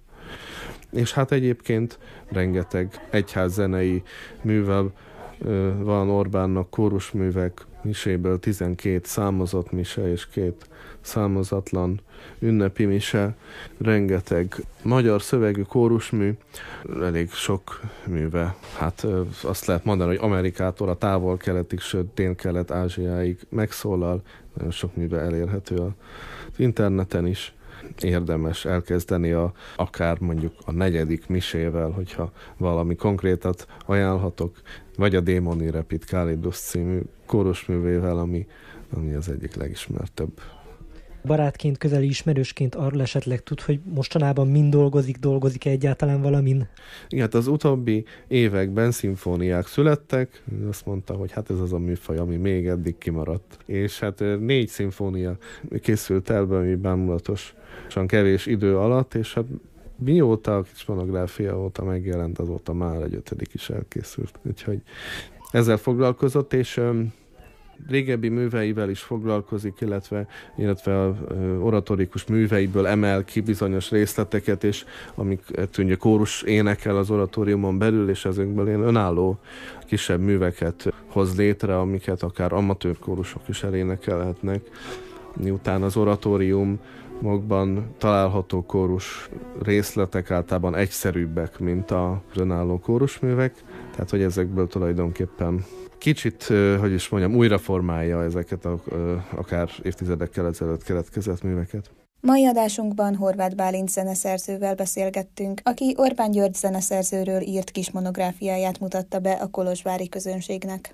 És hát egyébként rengeteg egyházzenei művel van Orbánnak, kórusművek, miséből 12 számozott mise és 2 számozatlan ünnepi mise, rengeteg magyar szövegű kórusmű, elég sok műve. Hát azt lehet mondani, hogy Amerikától a távol-keletig, sőt Dél-Kelet-Ázsiáig megszólal, nagyon sok műve elérhető az interneten is. Érdemes elkezdeni akár mondjuk a 4. misével, hogyha valami konkrétat ajánlhatok, vagy a Démoni Repit Kálidus című kórusművével, ami az egyik legismertebb. Barátként, közeli ismerősként arról esetleg tud, hogy mostanában mind dolgozik egyáltalán valamin? Igen, hát az utóbbi években szimfóniák születtek, azt mondta, hogy hát ez az a műfaj, ami még eddig kimaradt. És hát 4 szimfónia készült el, ami bámulatosan kevés idő alatt, és hát mióta a kis monográfia óta megjelent, azóta már egy 5. is elkészült. Úgyhogy ezzel foglalkozott, és régebbi műveivel is foglalkozik, illetve a oratorikus műveiből emel ki bizonyos részleteket, és amiket ugye kórus énekel az oratóriumon belül, és ezekből ilyen önálló kisebb műveket hoz létre, amiket akár amatőr kórusok is elénekelhetnek. Miután az oratóriumokban található kórus részletek általában egyszerűbbek, mint az önálló kórusművek, tehát hogy ezekből tulajdonképpen kicsit, hogy is mondjam, újra formálja ezeket akár évtizedekkel ezelőtt keletkezett műveket. Mai adásunkban Horváth Bálint zeneszerzővel beszélgettünk, aki Orbán György zeneszerzőről írt kis monográfiáját mutatta be a kolozsvári közönségnek.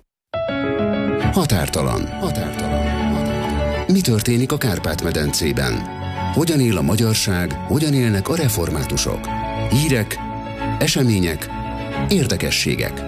Határtalan. Mi történik a Kárpát-medencében? Hogyan él a magyarság, hogyan élnek a reformátusok? Hírek, események, érdekességek.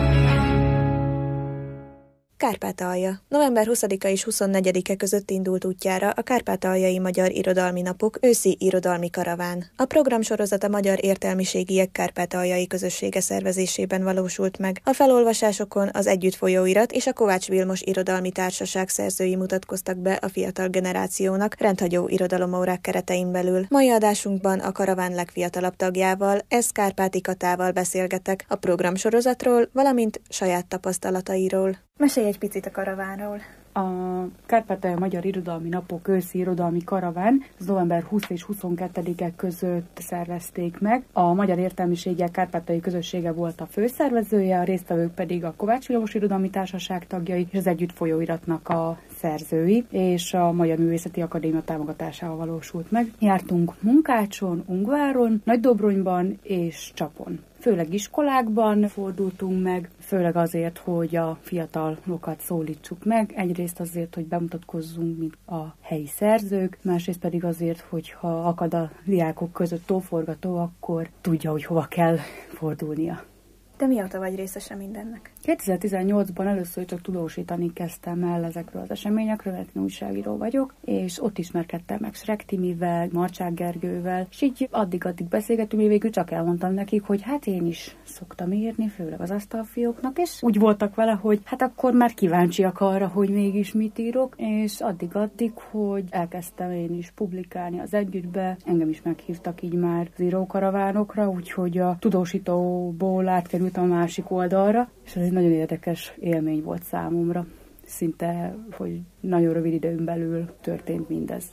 Kárpátalja. November 20-a és 24-e között indult útjára a Kárpátaljai Magyar Irodalmi Napok őszi irodalmi karaván. A programsorozat a Magyar Értelmiségiek Kárpátaljai Közössége szervezésében valósult meg. A felolvasásokon az Együtt folyóirat és a Kovács Vilmos Irodalmi Társaság szerzői mutatkoztak be a fiatal generációnak rendhagyó irodalomórák keretein belül. Mai adásunkban a karaván legfiatalabb tagjával, Kárpáti Katával beszélgetek a programsorozatról, valamint saját tapasztalatairól. Mesélj egy picit a karavánról. A Kárpátaljai Magyar Irodalmi Napok őszi irodalmi karaván az november 20 és 22-e között szervezték meg. A Magyar Értelmiségiek Kárpátaljai Közössége volt a főszervezője, a résztvevők pedig a Kovács Vilmos Irodalmi Társaság tagjai és az Együtt folyóiratnak a szerzői, és a Magyar Művészeti Akadémia támogatásával valósult meg. Jártunk Munkácson, Ungváron, Nagydobronyban és Csapon. Főleg iskolákban fordultunk meg, főleg azért, hogy a fiatalokat szólítsuk meg. Egyrészt azért, hogy bemutatkozzunk, mint a helyi szerzők, másrészt pedig azért, hogy ha akad a diákok között tóforgató, akkor tudja, hogy hova kell fordulnia. De mióta vagy részese mindennek? 2018-ban először csak tudósítani kezdtem el ezekről az eseményekről, mert én újságíró vagyok, és ott ismerkedtem meg Srek Timivel, Marcsák Gergővel, és így addig beszélgettünk, hogy végül csak elmondtam nekik, hogy hát én is szoktam írni, főleg az asztalfióknak, és úgy voltak vele, hogy hát akkor már kíváncsiak arra, hogy mégis mit írok, és addig, hogy elkezdtem én is publikálni az Együttbe, engem is meghívtak így már az írókaravánokra, úgyhogy a tudósítóból átkerültem a másik oldalra, és ez egy nagyon érdekes élmény volt számomra. Szinte, hogy nagyon rövid időn belül történt mindez.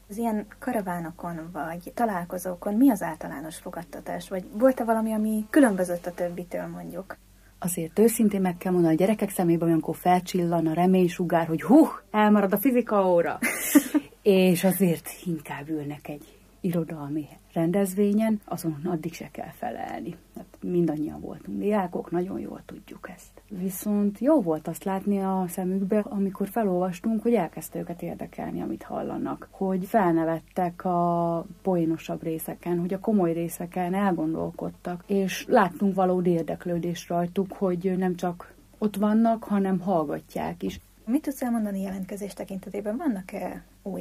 Az ilyen karavánokon vagy találkozókon mi az általános fogadtatás? Vagy volt-e valami, ami különbözött a többitől mondjuk? Azért őszintén meg kell mondani, a gyerekek szemében olyankor felcsillan a reménysugár, hogy elmarad a fizika óra. És azért inkább ülnek egy irodalmi rendezvényen, azon addig se kell felelni. Hát mindannyian voltunk diákok, nagyon jól tudjuk ezt. Viszont jó volt azt látni a szemükbe, amikor felolvastunk, hogy elkezdte őket érdekelni, amit hallanak. Hogy felnevettek a poénosabb részeken, hogy a komoly részeken elgondolkodtak, és láttunk valódi érdeklődést rajtuk, hogy nem csak ott vannak, hanem hallgatják is. Mit tudsz elmondani jelentkezés tekintetében? Vannak-e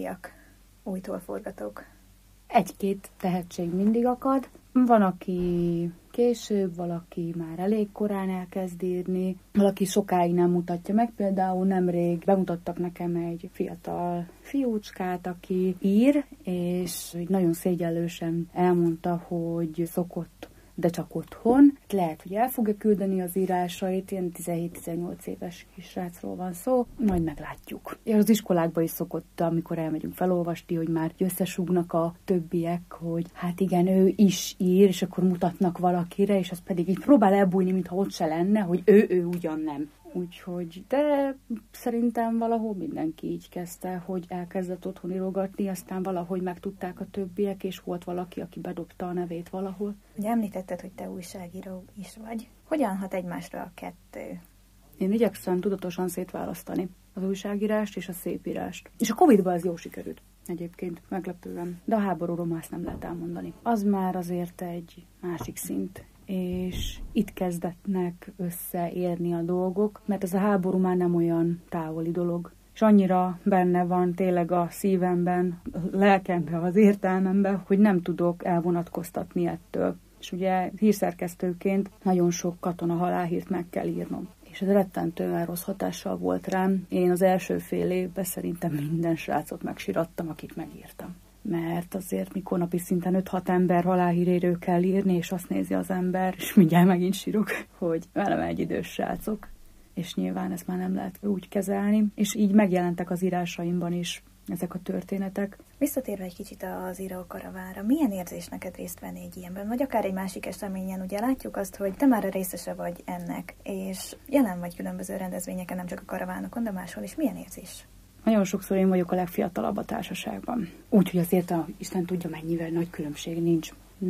újtól forgatók? Egy-két tehetség mindig akad. Van, aki később, valaki már elég korán elkezd írni, valaki sokáig nem mutatja meg. Például nemrég bemutattak nekem egy fiatal fiúcskát, aki ír, és nagyon szégyellősen elmondta, hogy szokott, de csak otthon. Lehet, hogy el fogja küldeni az írásait, ilyen 17-18 éves kisrácról van szó, majd meglátjuk. És az iskolákban is szokott, amikor elmegyünk felolvasni, hogy már összesúgnak a többiek, hogy hát igen, ő is ír, és akkor mutatnak valakire, és az pedig így próbál elbújni, mintha ott se lenne, hogy ő ugyan nem. Úgyhogy, de szerintem valahol mindenki így kezdte, hogy elkezdett otthon írogatni, aztán valahogy megtudták a többiek, és volt valaki, aki bedobta a nevét valahol. Ugye említetted, hogy te újságíró is vagy. Hogyan hat egymásra a kettő? Én igyekszem tudatosan szétválasztani az újságírást és a szépírást. És a Covid-ban ez jól sikerült. Egyébként meglepően. De a háborúról már ezt nem lehet elmondani. Az már azért egy másik szint. És itt kezdetnek összeérni a dolgok, mert ez a háború már nem olyan távoli dolog. És annyira benne van tényleg a szívemben, a lelkemben, az értelmemben, hogy nem tudok elvonatkoztatni ettől. És ugye hírszerkesztőként nagyon sok katona halálhírt meg kell írnom. És ez rettentően rossz hatással volt rám. Én az első fél évben szerintem minden srácot megsirattam, akit megírtam. Mert azért, mikor napi szinten 5-6 ember halálhíréről kell írni, és azt nézi az ember, és mindjárt megint sírok, hogy velem egy idős srácok. És nyilván ezt már nem lehet úgy kezelni. És így megjelentek az írásaimban is ezek a történetek. Visszatérve egy kicsit az írókaravánra, milyen érzés neked részt venni egy ilyenben? Vagy akár egy másik eseményen, ugye látjuk azt, hogy te már a részese vagy ennek, és jelen vagy különböző rendezvényeken, nem csak a karavánokon, de máshol is. Milyen érzés? Nagyon sokszor én vagyok a legfiatalabb a társaságban. Úgyhogy azért Isten tudja, mennyivel nagy különbség nincs.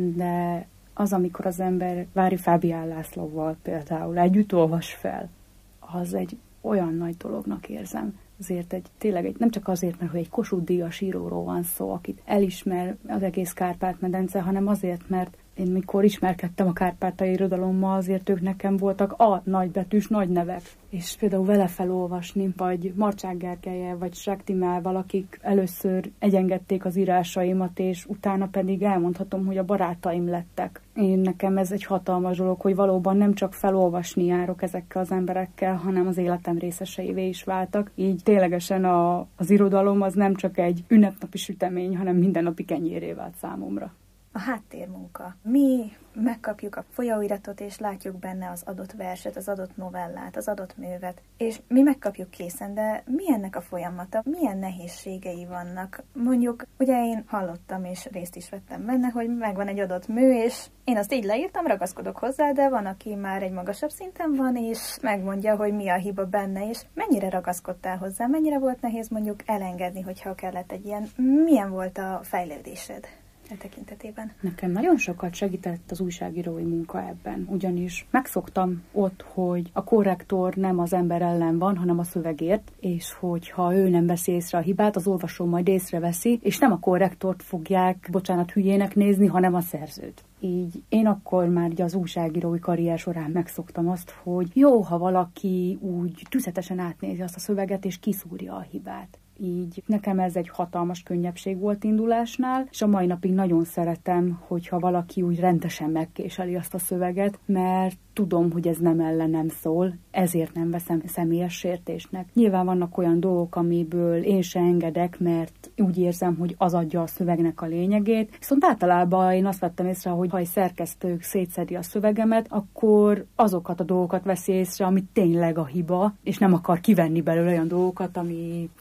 De az, amikor az ember Vári Fábián Lászlóval például együtt olvas fel, az egy olyan nagy dolognak érzem. Azért tényleg nem csak azért, mert hogy egy Kossuth-díjas íróról van szó, akit elismer az egész Kárpát-medence, hanem azért, mert én mikor ismerkedtem a kárpátaljai irodalommal, azért ők nekem voltak a nagybetűs nagy nevek. És például vele felolvasni, vagy Marcsák Gergellyel, vagy Srek Timával, akik először egyengedték az írásaimat, és utána pedig elmondhatom, hogy a barátaim lettek. Nekem ez egy hatalmas dolog, hogy valóban nem csak felolvasni járok ezekkel az emberekkel, hanem az életem részeseivé is váltak. Így ténylegesen az irodalom az nem csak egy ünnepnapi sütemény, hanem mindennapi kenyéré vált számomra. A háttérmunka. Mi megkapjuk a folyóiratot, és látjuk benne az adott verset, az adott novellát, az adott művet, és mi megkapjuk készen, de mi ennek a folyamata? Milyen nehézségei vannak? Mondjuk, ugye én hallottam, és részt is vettem benne, hogy megvan egy adott mű, és én azt így leírtam, ragaszkodok hozzá, de van, aki már egy magasabb szinten van, és megmondja, hogy mi a hiba benne, és mennyire ragaszkodtál hozzá, mennyire volt nehéz mondjuk elengedni, hogyha kellett egy ilyen, milyen volt a fejlődésed e tekintetében? Nekem nagyon sokat segített az újságírói munka ebben, ugyanis megszoktam ott, hogy a korrektor nem az ember ellen van, hanem a szövegért, és hogyha ő nem veszi észre a hibát, az olvasó majd észreveszi, és nem a korrektort fogják, bocsánat, hülyének nézni, hanem a szerzőt. Így én akkor már az újságírói karrier során megszoktam azt, hogy jó, ha valaki úgy tüzetesen átnézi azt a szöveget, és kiszúrja a hibát. Így nekem ez egy hatalmas könnyebbség volt indulásnál, és a mai napig nagyon szeretem, hogyha valaki úgy rendesen megkéseli azt a szöveget, mert tudom, hogy ez nem ellenem szól, ezért nem veszem személyes sértésnek. Nyilván vannak olyan dolgok, amiből én se engedek, mert úgy érzem, hogy az adja a szövegnek a lényegét. Viszont általában én azt vettem észre, hogy ha egy szerkesztő szétszedi a szövegemet, akkor azokat a dolgokat veszi észre, ami tényleg a hiba, és nem akar kivenni belőle olyan dolgokat, ami fontos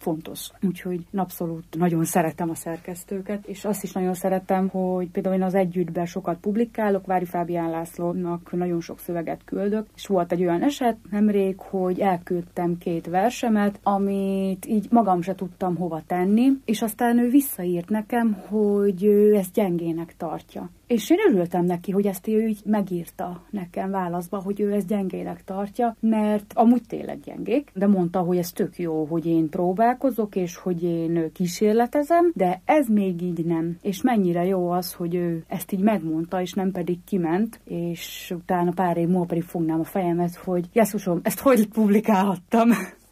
más. Úgyhogy abszolút nagyon szeretem a szerkesztőket, és azt is nagyon szeretem, hogy például én az Együttben sokat publikálok, Vári Fábián Lászlónak nagyon sok szöveget küldök, és volt egy olyan eset nemrég, hogy elküldtem 2 versemet, amit így magam se tudtam hova tenni, és aztán ő visszaírt nekem, hogy ő ezt gyengének tartja. És én örültem neki, hogy ezt ő így megírta nekem válaszba, hogy ő ezt gyengének tartja, mert amúgy tényleg gyengék, de mondta, hogy ez tök jó, hogy én próbálkozok, és hogy én kísérletezem, de ez még így nem. És mennyire jó az, hogy ő ezt így megmondta, és nem pedig kiment, és utána pár év múlva pedig fognám a fejemet, hogy Jesszusom, ezt hogy publikálhattam?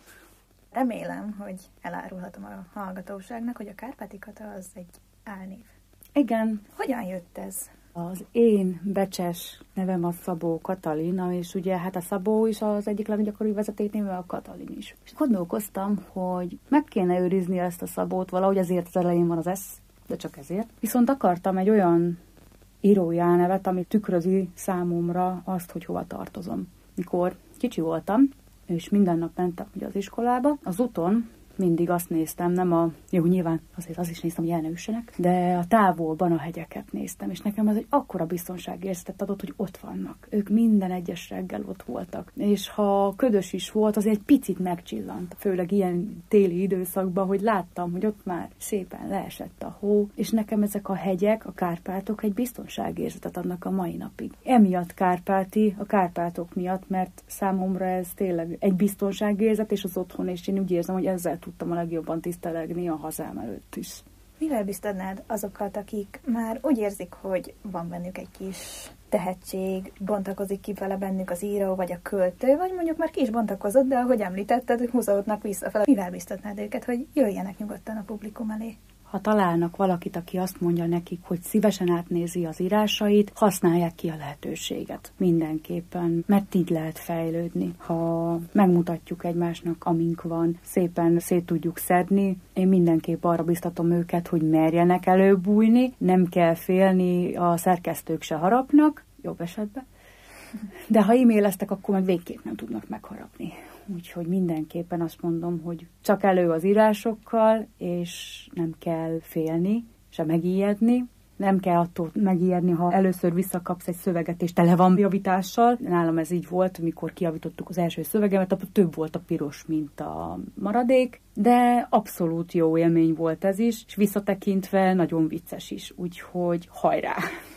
Remélem, hogy elárulhatom a hallgatóságnak, hogy a Kárpáti Kata az egy álnév. Igen. Hogyan jött ez? Az én becses nevem a Szabó Katalin, és ugye hát a Szabó is az egyik leggyakoribb vezetéknéve, a Katalin is. És gondolkoztam, hogy meg kéne őrizni ezt a Szabót, valahogy azért az elején van az S, de csak ezért. Viszont akartam egy olyan írói álnevet, ami tükrözi számomra azt, hogy hova tartozom. Mikor kicsi voltam, és minden nap mentem ugye az iskolába, az úton mindig azt néztem, nem a... Jó, nyilván azért az is néztem, hogy el ne üssenek, de a távolban a hegyeket néztem, és nekem ez egy akkora biztonságérzetet adott, hogy ott vannak. Ők minden egyes reggel ott voltak. És ha ködös is volt, az egy picit megcsillant. Főleg ilyen téli időszakban, hogy láttam, hogy ott már szépen leesett a hó, és nekem ezek a hegyek, a Kárpátok egy biztonságérzetet adnak a mai napig. Emiatt Kárpáti, a Kárpátok miatt, mert számomra ez tényleg egy biztonságérzet, és az otthon, és én úgy érzem, hogy ezzel tudtam a legjobban tisztelegni a hazám előtt is. Mivel biztatnád azokat, akik már úgy érzik, hogy van bennük egy kis tehetség, bontakozik ki vele bennük az író, vagy a költő, vagy mondjuk már ki is bontakozott, de ahogy említetted, húzódnak visszafele. Mivel biztatnád őket, hogy jöjjenek nyugodtan a publikum elé? Ha találnak valakit, aki azt mondja nekik, hogy szívesen átnézi az írásait, használják ki a lehetőséget. Mindenképpen, mert így lehet fejlődni. Ha megmutatjuk egymásnak, amink van, szépen szét tudjuk szedni, én mindenképp arra biztatom őket, hogy merjenek előbújni, nem kell félni, a szerkesztők se harapnak, jobb esetben. De ha e-maileztek, akkor meg végképp nem tudnak megharapni. Úgyhogy mindenképpen azt mondom, hogy csak elő az írásokkal, és nem kell félni, se megijedni. Nem kell attól megijedni, ha először visszakapsz egy szöveget, és tele van javítással. Nálam ez így volt, amikor kijavítottuk az első szövegemet, akkor több volt a piros, mint a maradék, de abszolút jó élmény volt ez is, és visszatekintve nagyon vicces is, úgyhogy hajrá!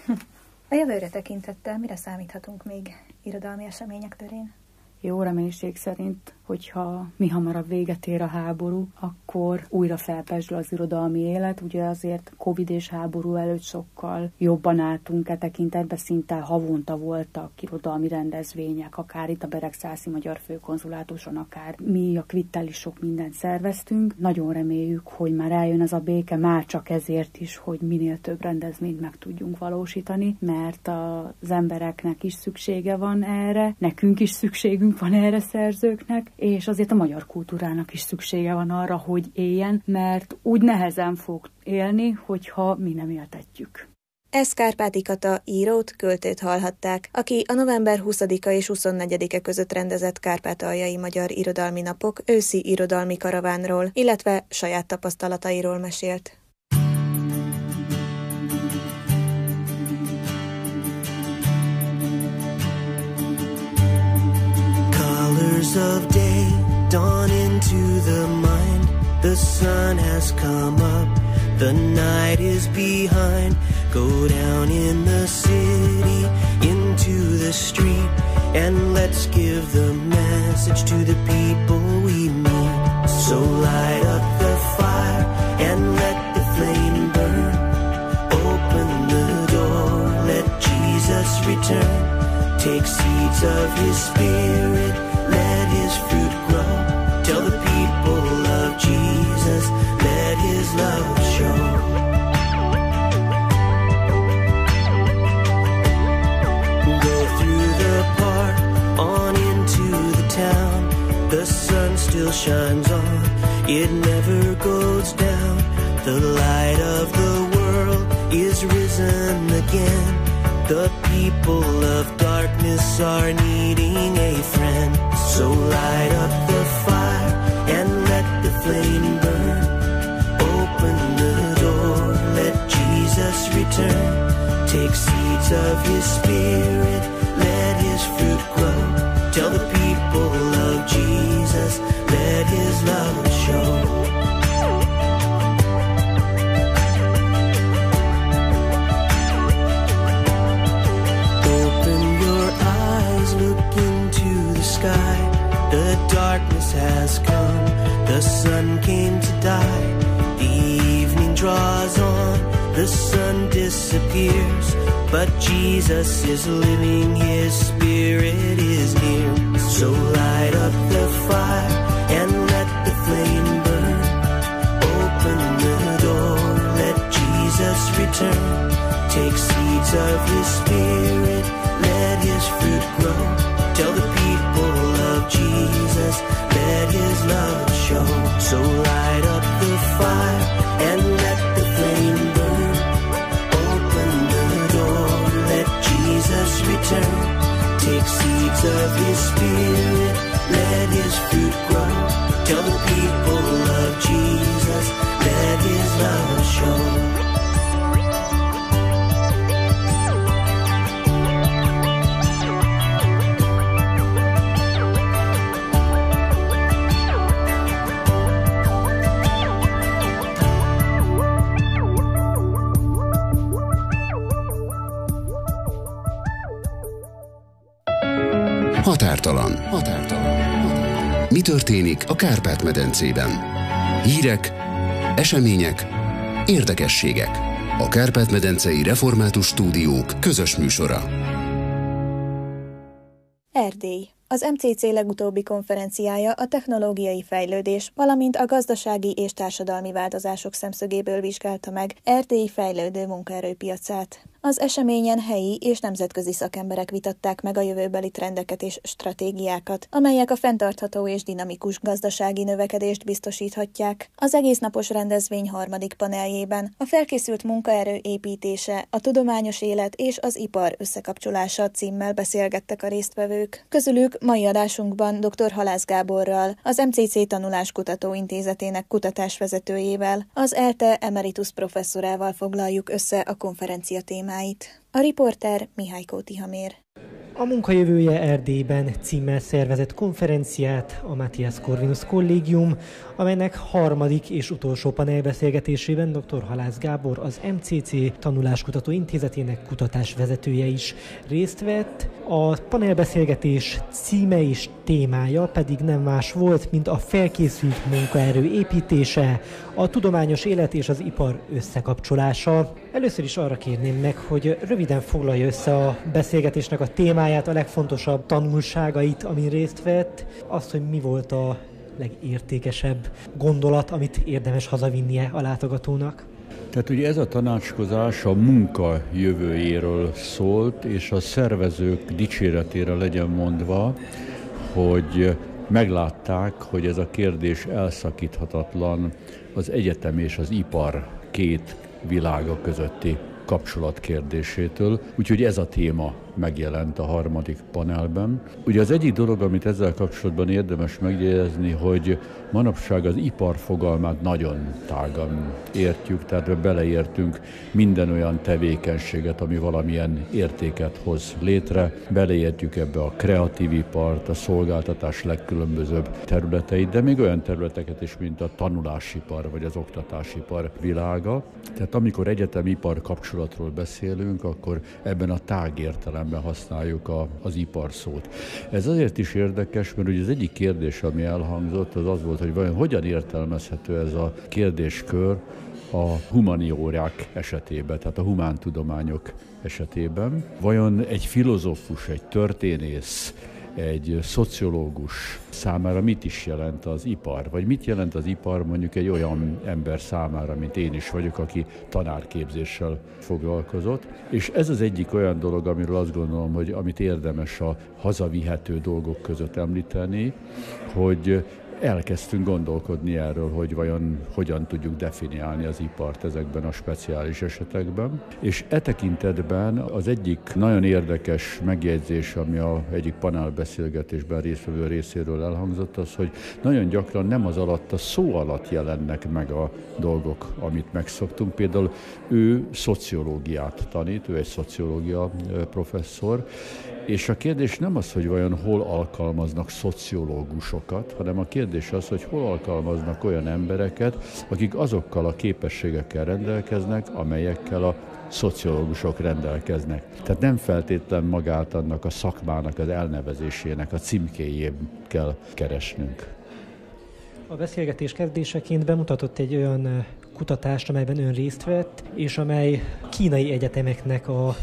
A jövőre tekintettel mire számíthatunk még irodalmi események terén? Jó reménység szerint, hogyha mi hamarabb véget ér a háború, akkor újra felpesdül az irodalmi élet. Ugye azért Covid és háború előtt sokkal jobban álltunk e tekintetben, szinte havonta voltak irodalmi rendezvények, akár itt a Beregszászi Magyar Főkonzulátuson, akár mi a Kvittel is sok mindent szerveztünk. Nagyon reméljük, hogy már eljön ez a béke, már csak ezért is, hogy minél több rendezvényt meg tudjunk valósítani, mert az embereknek is szüksége van erre, nekünk is szükségünk van erre szerzőknek, és azért a magyar kultúrának is szüksége van arra, hogy éljen, mert úgy nehezen fog élni, hogyha mi nem éltetjük. Ez Kárpáti Kata írót, költőt hallhatták, aki a november 20-a és 24-e között rendezett Kárpátaljai Magyar Irodalmi Napok őszi irodalmi karavánról, illetve saját tapasztalatairól mesélt. Of day dawn into the mind. The sun has come up, the night is behind. Go down in the city, into the street, and let's give the message to the people we meet. So light up the fire and let the flame burn. Open the door, let Jesus return. Take seeds of His Spirit, let His fruit grow. Tell the people of Jesus, let His love show. Go through the park, on into the town. The sun still shines on, it never goes down. The light of the world is risen again. The people of darkness are needing a friend. So light up the fire and let the flame burn. return. Take seeds of His Spirit, let His fruit grow. Tell the people of Jesus, let His love show. Open your eyes, look into the sky. The darkness has come, the sun came to die. The evening draws on, the sun disappears, but Jesus is living, His Spirit is near. So light up the fire and let the flame burn. Open the door, let Jesus return. Take seeds of His Spirit, let His fruit grow. Tell the people of Jesus, let His love show. So light up the fire and let the flame burn. Open the door, let Jesus return. Take seeds of His Spirit, let His fruit grow. Tell the people of Jesus, let His love show. Határtalan. Mi történik a Kárpát-medencében? Hírek, események, érdekességek. A Kárpát-medencei Református Stúdiók közös műsora. Erdély. Az MCC legutóbbi konferenciája a technológiai fejlődés, valamint a gazdasági és társadalmi változások szemszögéből vizsgálta meg Erdély fejlődő munkaerőpiacát. Az eseményen helyi és nemzetközi szakemberek vitatták meg a jövőbeli trendeket és stratégiákat, amelyek a fenntartható és dinamikus gazdasági növekedést biztosíthatják. Az egésznapos rendezvény harmadik paneljében a felkészült munkaerő építése, a tudományos élet és az ipar összekapcsolása címmel beszélgettek a résztvevők. Közülük mai adásunkban dr. Halász Gáborral, az MCC Tanuláskutató Intézetének kutatásvezetőjével, az ELTE emeritus professzorával foglaljuk össze a konferencia témáját. A riporter Mihály Kótihamér. A munkajövője Erdélyben címmel szervezett konferenciát a Matthias Corvinus Kollégium, amelynek harmadik és utolsó panelbeszélgetésében dr. Halász Gábor, az MCC Tanuláskutató Intézetének kutatásvezetője is részt vett. A panelbeszélgetés címe és témája pedig nem más volt, mint a felkészült munkaerő építése, a tudományos élet és az ipar összekapcsolása. Először is arra kérném meg, hogy röviden foglalja össze a beszélgetésnek a témáját, a legfontosabb tanulságait, amin részt vett, azt, hogy mi volt a legértékesebb gondolat, amit érdemes hazavinnie a látogatónak. Tehát ugye ez a tanácskozás a munka jövőjéről szólt, és a szervezők dicséretére legyen mondva, hogy meglátták, hogy ez a kérdés elszakíthatatlan az egyetem és az ipar két világa közötti kapcsolat kérdésétől. Úgyhogy ez a téma megjelent a harmadik panelben. Ugye az egyik dolog, amit ezzel kapcsolatban érdemes megjegyezni, hogy manapság az ipar fogalmát nagyon tágan értjük, tehát beleértünk minden olyan tevékenységet, ami valamilyen értéket hoz létre. Beleértjük ebbe a kreatív ipart, a szolgáltatás legkülönbözőbb területeit, de még olyan területeket is, mint a tanulásipar vagy az oktatásipar világa. Tehát amikor egyetemi-ipar kapcsolatról beszélünk, akkor ebben a tág értelemben használjuk az ipar szót. Ez azért is érdekes, mert ugye az egyik kérdés, ami elhangzott, az volt, hogy vajon hogyan értelmezhető ez a kérdéskör a humaniórák esetében, tehát a humántudományok esetében. Vajon egy filozófus, egy történész, egy szociológus számára mit is jelent az ipar? Vagy mit jelent az ipar mondjuk egy olyan ember számára, mint én is vagyok, aki tanárképzéssel foglalkozott? És ez az egyik olyan dolog, amiről azt gondolom, hogy amit érdemes a hazavihető dolgok között említeni, hogy elkezdtünk gondolkodni erről, hogy vajon hogyan tudjuk definiálni az ipart ezekben a speciális esetekben. És e tekintetben az egyik nagyon érdekes megjegyzés, ami a egyik panelbeszélgetésben résztvevő részéről elhangzott, az, hogy nagyon gyakran nem az alatt, a szó alatt jelennek meg a dolgok, amit megszoktunk. Például ő szociológiát tanít, ő egy szociológia professzor, és a kérdés nem az, hogy vajon hol alkalmaznak szociológusokat, hanem a kérdés az, hogy hol alkalmaznak olyan embereket, akik azokkal a képességekkel rendelkeznek, amelyekkel a szociológusok rendelkeznek. Tehát nem feltétlen magát annak a szakmának az elnevezésének a címkéjén kell keresnünk. A beszélgetés kezdéseként bemutatott egy olyan kutatást, amelyben ön részt vett, és amely kínai egyetemeknek a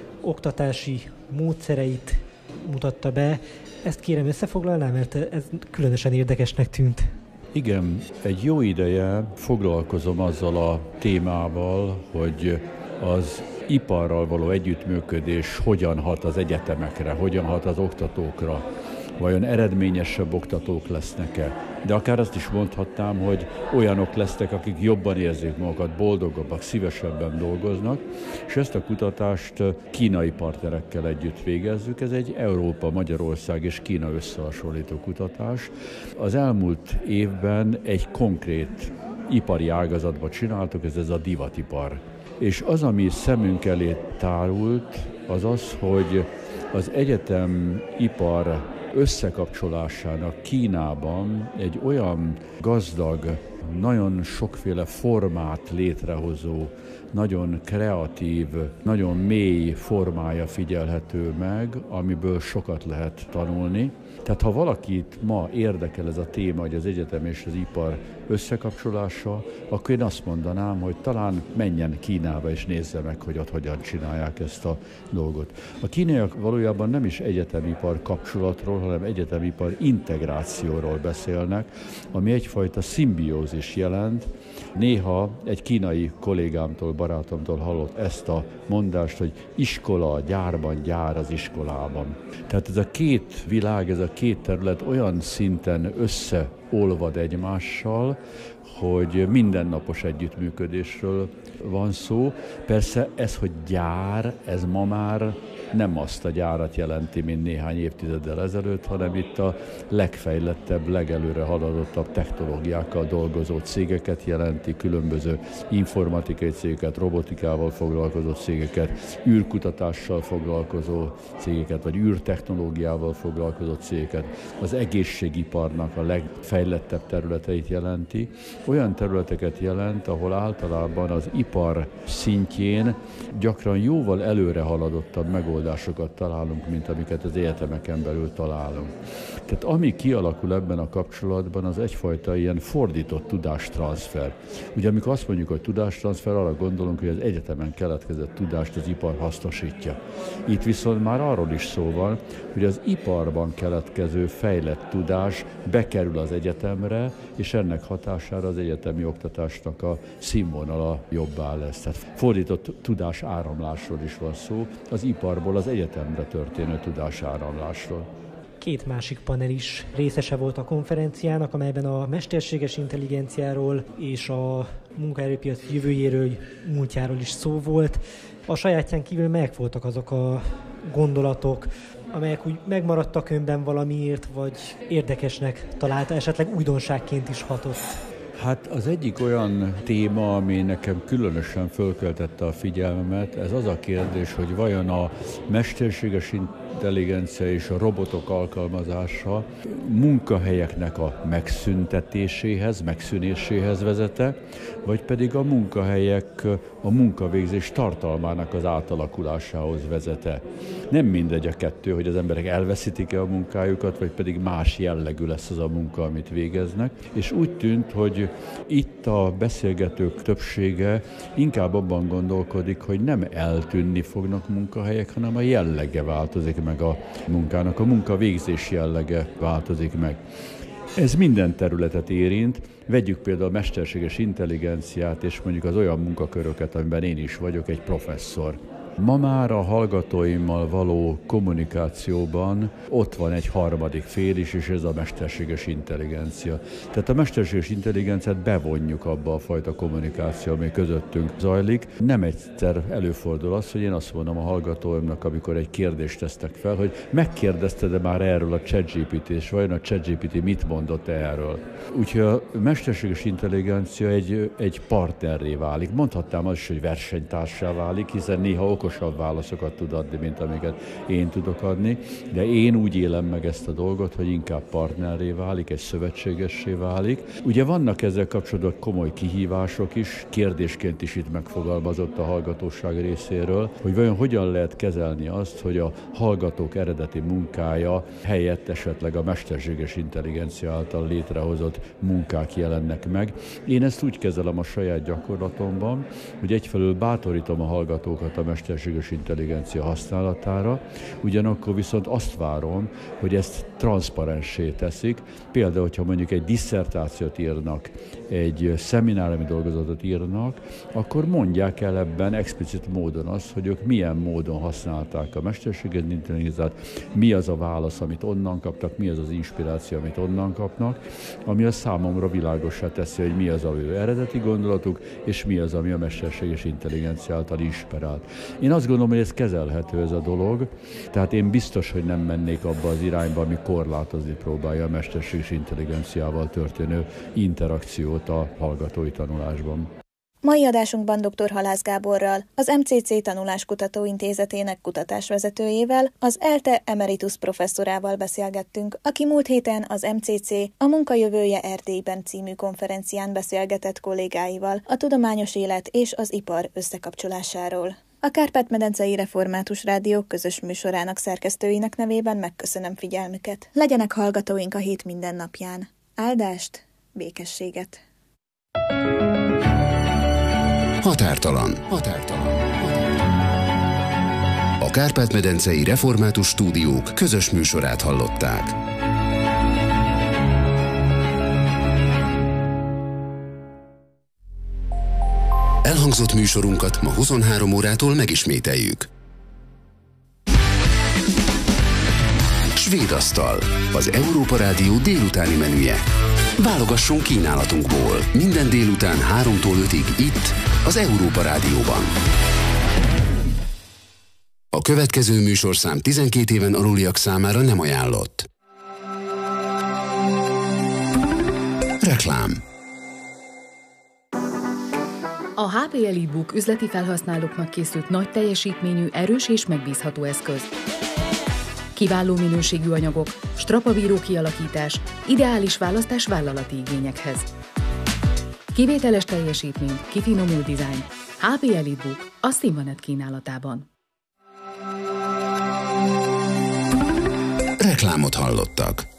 oktatási módszereit mutatta be. Ezt kérem összefoglalná, mert ez különösen érdekesnek tűnt. Igen, egy jó ideje foglalkozom azzal a témával, hogy az iparral való együttműködés hogyan hat az egyetemekre, hogyan hat az oktatókra, vajon eredményesebb oktatók lesznek-e. De akár azt is mondhatnám, hogy olyanok lesznek, akik jobban érzik magukat, boldogabbak, szívesebben dolgoznak, és ezt a kutatást kínai partnerekkel együtt végezzük. Ez egy Európa, Magyarország és Kína összehasonlító kutatás. Az elmúlt évben egy konkrét ipari ágazatban csináltuk, ez a divatipar. És az, ami szemünk elé tárult, az az, hogy az egyetem-ipar összekapcsolásának Kínában egy olyan gazdag, nagyon sokféle formát létrehozó, nagyon kreatív, nagyon mély formája figyelhető meg, amiből sokat lehet tanulni. Tehát ha valakit ma érdekel ez a téma, hogy az egyetem és az ipar összekapcsolása, akkor én azt mondanám, hogy talán menjen Kínába és nézze meg, hogy ott hogyan csinálják ezt a dolgot. A kínaiak valójában nem is egyetemipar kapcsolatról, hanem egyetemipar integrációról beszélnek, ami egyfajta szimbiózis jelent. Néha egy kínai kollégámtól, barátomtól hallott ezt a mondást, hogy iskola a gyárban, gyár az iskolában. Tehát ez a két világ, ez a két terület olyan szinten összeolvad egymással, hogy mindennapos együttműködésről van szó. Persze ez, hogy gyár, ez ma már nem azt a gyárat jelenti, mint néhány évtizeddel ezelőtt, hanem itt a legfejlettebb, legelőre haladottabb technológiákkal dolgozó cégeket jelenti, különböző informatikai cégeket, robotikával foglalkozó cégeket, űrkutatással foglalkozó cégeket, vagy űrtechnológiával foglalkozó cégeket, az egészségiparnak a legfejlettebb területeit jelenti. Olyan területeket jelent, ahol általában az ipar szintjén gyakran jóval előre haladottabb megoldásokat találunk, mint amiket az egyetemeken belül találunk. Tehát ami kialakul ebben a kapcsolatban, az egyfajta ilyen fordított tudástranszfer. Ugye amikor azt mondjuk, hogy tudástranszfer, arra gondolunk, hogy az egyetemen keletkezett tudást az ipar hasznosítja. Itt viszont már arról is szó van, hogy az iparban keletkező fejlett tudás bekerül az egyetemre, és ennek hatására az egyetemi oktatásnak a színvonala jobbá lesz. Tehát fordított tudás áramlásról is van szó, az iparból az egyetemre történő tudás áramlásról. Két másik panel is részese volt a konferenciának, amelyben a mesterséges intelligenciáról és a munkaerőpiac jövőjéről, múltjáról is szó volt. A sajátján kívül melyek voltak azok a gondolatok, amelyek úgy megmaradtak önben valamiért, vagy érdekesnek találta, esetleg újdonságként is hatott? Hát az egyik olyan téma, ami nekem különösen fölkeltette a figyelmemet, ez az a kérdés, hogy vajon a mesterséges intelligencia és a robotok alkalmazása munkahelyeknek a megszüntetéséhez, megszűnéséhez vezete, vagy pedig a munkahelyek a munkavégzés tartalmának az átalakulásához vezete. Nem mindegy a kettő, hogy az emberek elveszítik-e a munkájukat, vagy pedig más jellegű lesz az a munka, amit végeznek. És úgy tűnt, hogy itt a beszélgetők többsége inkább abban gondolkodik, hogy nem eltűnni fognak munkahelyek, hanem a jellege változik meg a munkának, a munkavégzés jellege változik meg. Ez minden területet érint. Vegyük például a mesterséges intelligenciát, és mondjuk az olyan munkaköröket, amiben én is vagyok, egy professzor. Ma már a hallgatóimmal való kommunikációban ott van egy harmadik fél is, és ez a mesterséges intelligencia. Tehát a mesterséges intelligenciát bevonjuk abba a fajta kommunikáció, ami közöttünk zajlik. Nem egyszer előfordul az, hogy én azt mondom a hallgatóimnak, amikor egy kérdést tesznek fel, hogy megkérdezted-e már erről a ChatGPT-t, és vajon a ChatGPT mit mondott erről? Úgyhogy a mesterséges intelligencia egy partnerré válik. Mondhatnám azt is, hogy versenytársá válik, hiszen néha okosabb válaszokat tud adni, mint amiket én tudok adni, de én úgy élem meg ezt a dolgot, hogy inkább partnerré válik, egy szövetségessé válik. Ugye vannak ezzel kapcsolatban komoly kihívások is, kérdésként is itt megfogalmazott a hallgatóság részéről, hogy vajon hogyan lehet kezelni azt, hogy a hallgatók eredeti munkája helyett esetleg a mesterséges intelligencia által létrehozott munkák jelennek meg. Én ezt úgy kezelem a saját gyakorlatomban, hogy egyfelől bátorítom a hallgatókat a mesterséges intelligencia használatára, ugyanakkor viszont azt várom, hogy ezt transzparenssé teszik. Például, hogyha mondjuk egy disszertációt írnak, egy szemináriumi dolgozatot írnak, akkor mondják el ebben explicit módon azt, hogy ők milyen módon használták a mesterséges intelligenciát, mi az a válasz, amit onnan kaptak, mi az az inspiráció, amit onnan kapnak, ami a számomra világossá teszi, hogy mi az a ő eredeti gondolatuk, és mi az, ami a mesterséges intelligencia által inspirált. Én azt gondolom, hogy ez kezelhető ez a dolog, tehát én biztos, hogy nem mennék abba az irányba, ami korlátozni próbálja a mesterséges intelligenciával történő interakciót a hallgatói tanulásban. Mai adásunkban dr. Halász Gáborral, az MCC Tanuláskutató Intézetének kutatásvezetőjével, az ELTE emeritus professzorával beszélgettünk, aki múlt héten az MCC a Munkajövője Erdélyben című konferencián beszélgetett kollégáival a tudományos élet és az ipar összekapcsolásáról. A Kárpát-medencei Református Rádió közös műsorának szerkesztőinek nevében megköszönöm figyelmüket. Legyenek hallgatóink a hét minden napján. Áldást, békességet! Határtalan. A Kárpát-medencei Református Stúdiók közös műsorát hallották. Elhangzott műsorunkat ma 23 órától megismételjük. Svédasztal, az Európa Rádió délutáni menüje. Válogassunk kínálatunkból. Minden délután 3-tól 5-ig itt, az Európa Rádióban. A következő műsorszám 12 éven aluliak számára nem ajánlott. Reklám. A HP EliteBook üzleti felhasználóknak készült nagy teljesítményű, erős és megbízható eszköz. Kiváló minőségű anyagok, strapabíró kialakítás, ideális választás vállalati igényekhez. Kivételes teljesítmény, kifinomult dizájn. HP EliteBook a SteamVanet kínálatában. Reklámot hallottak.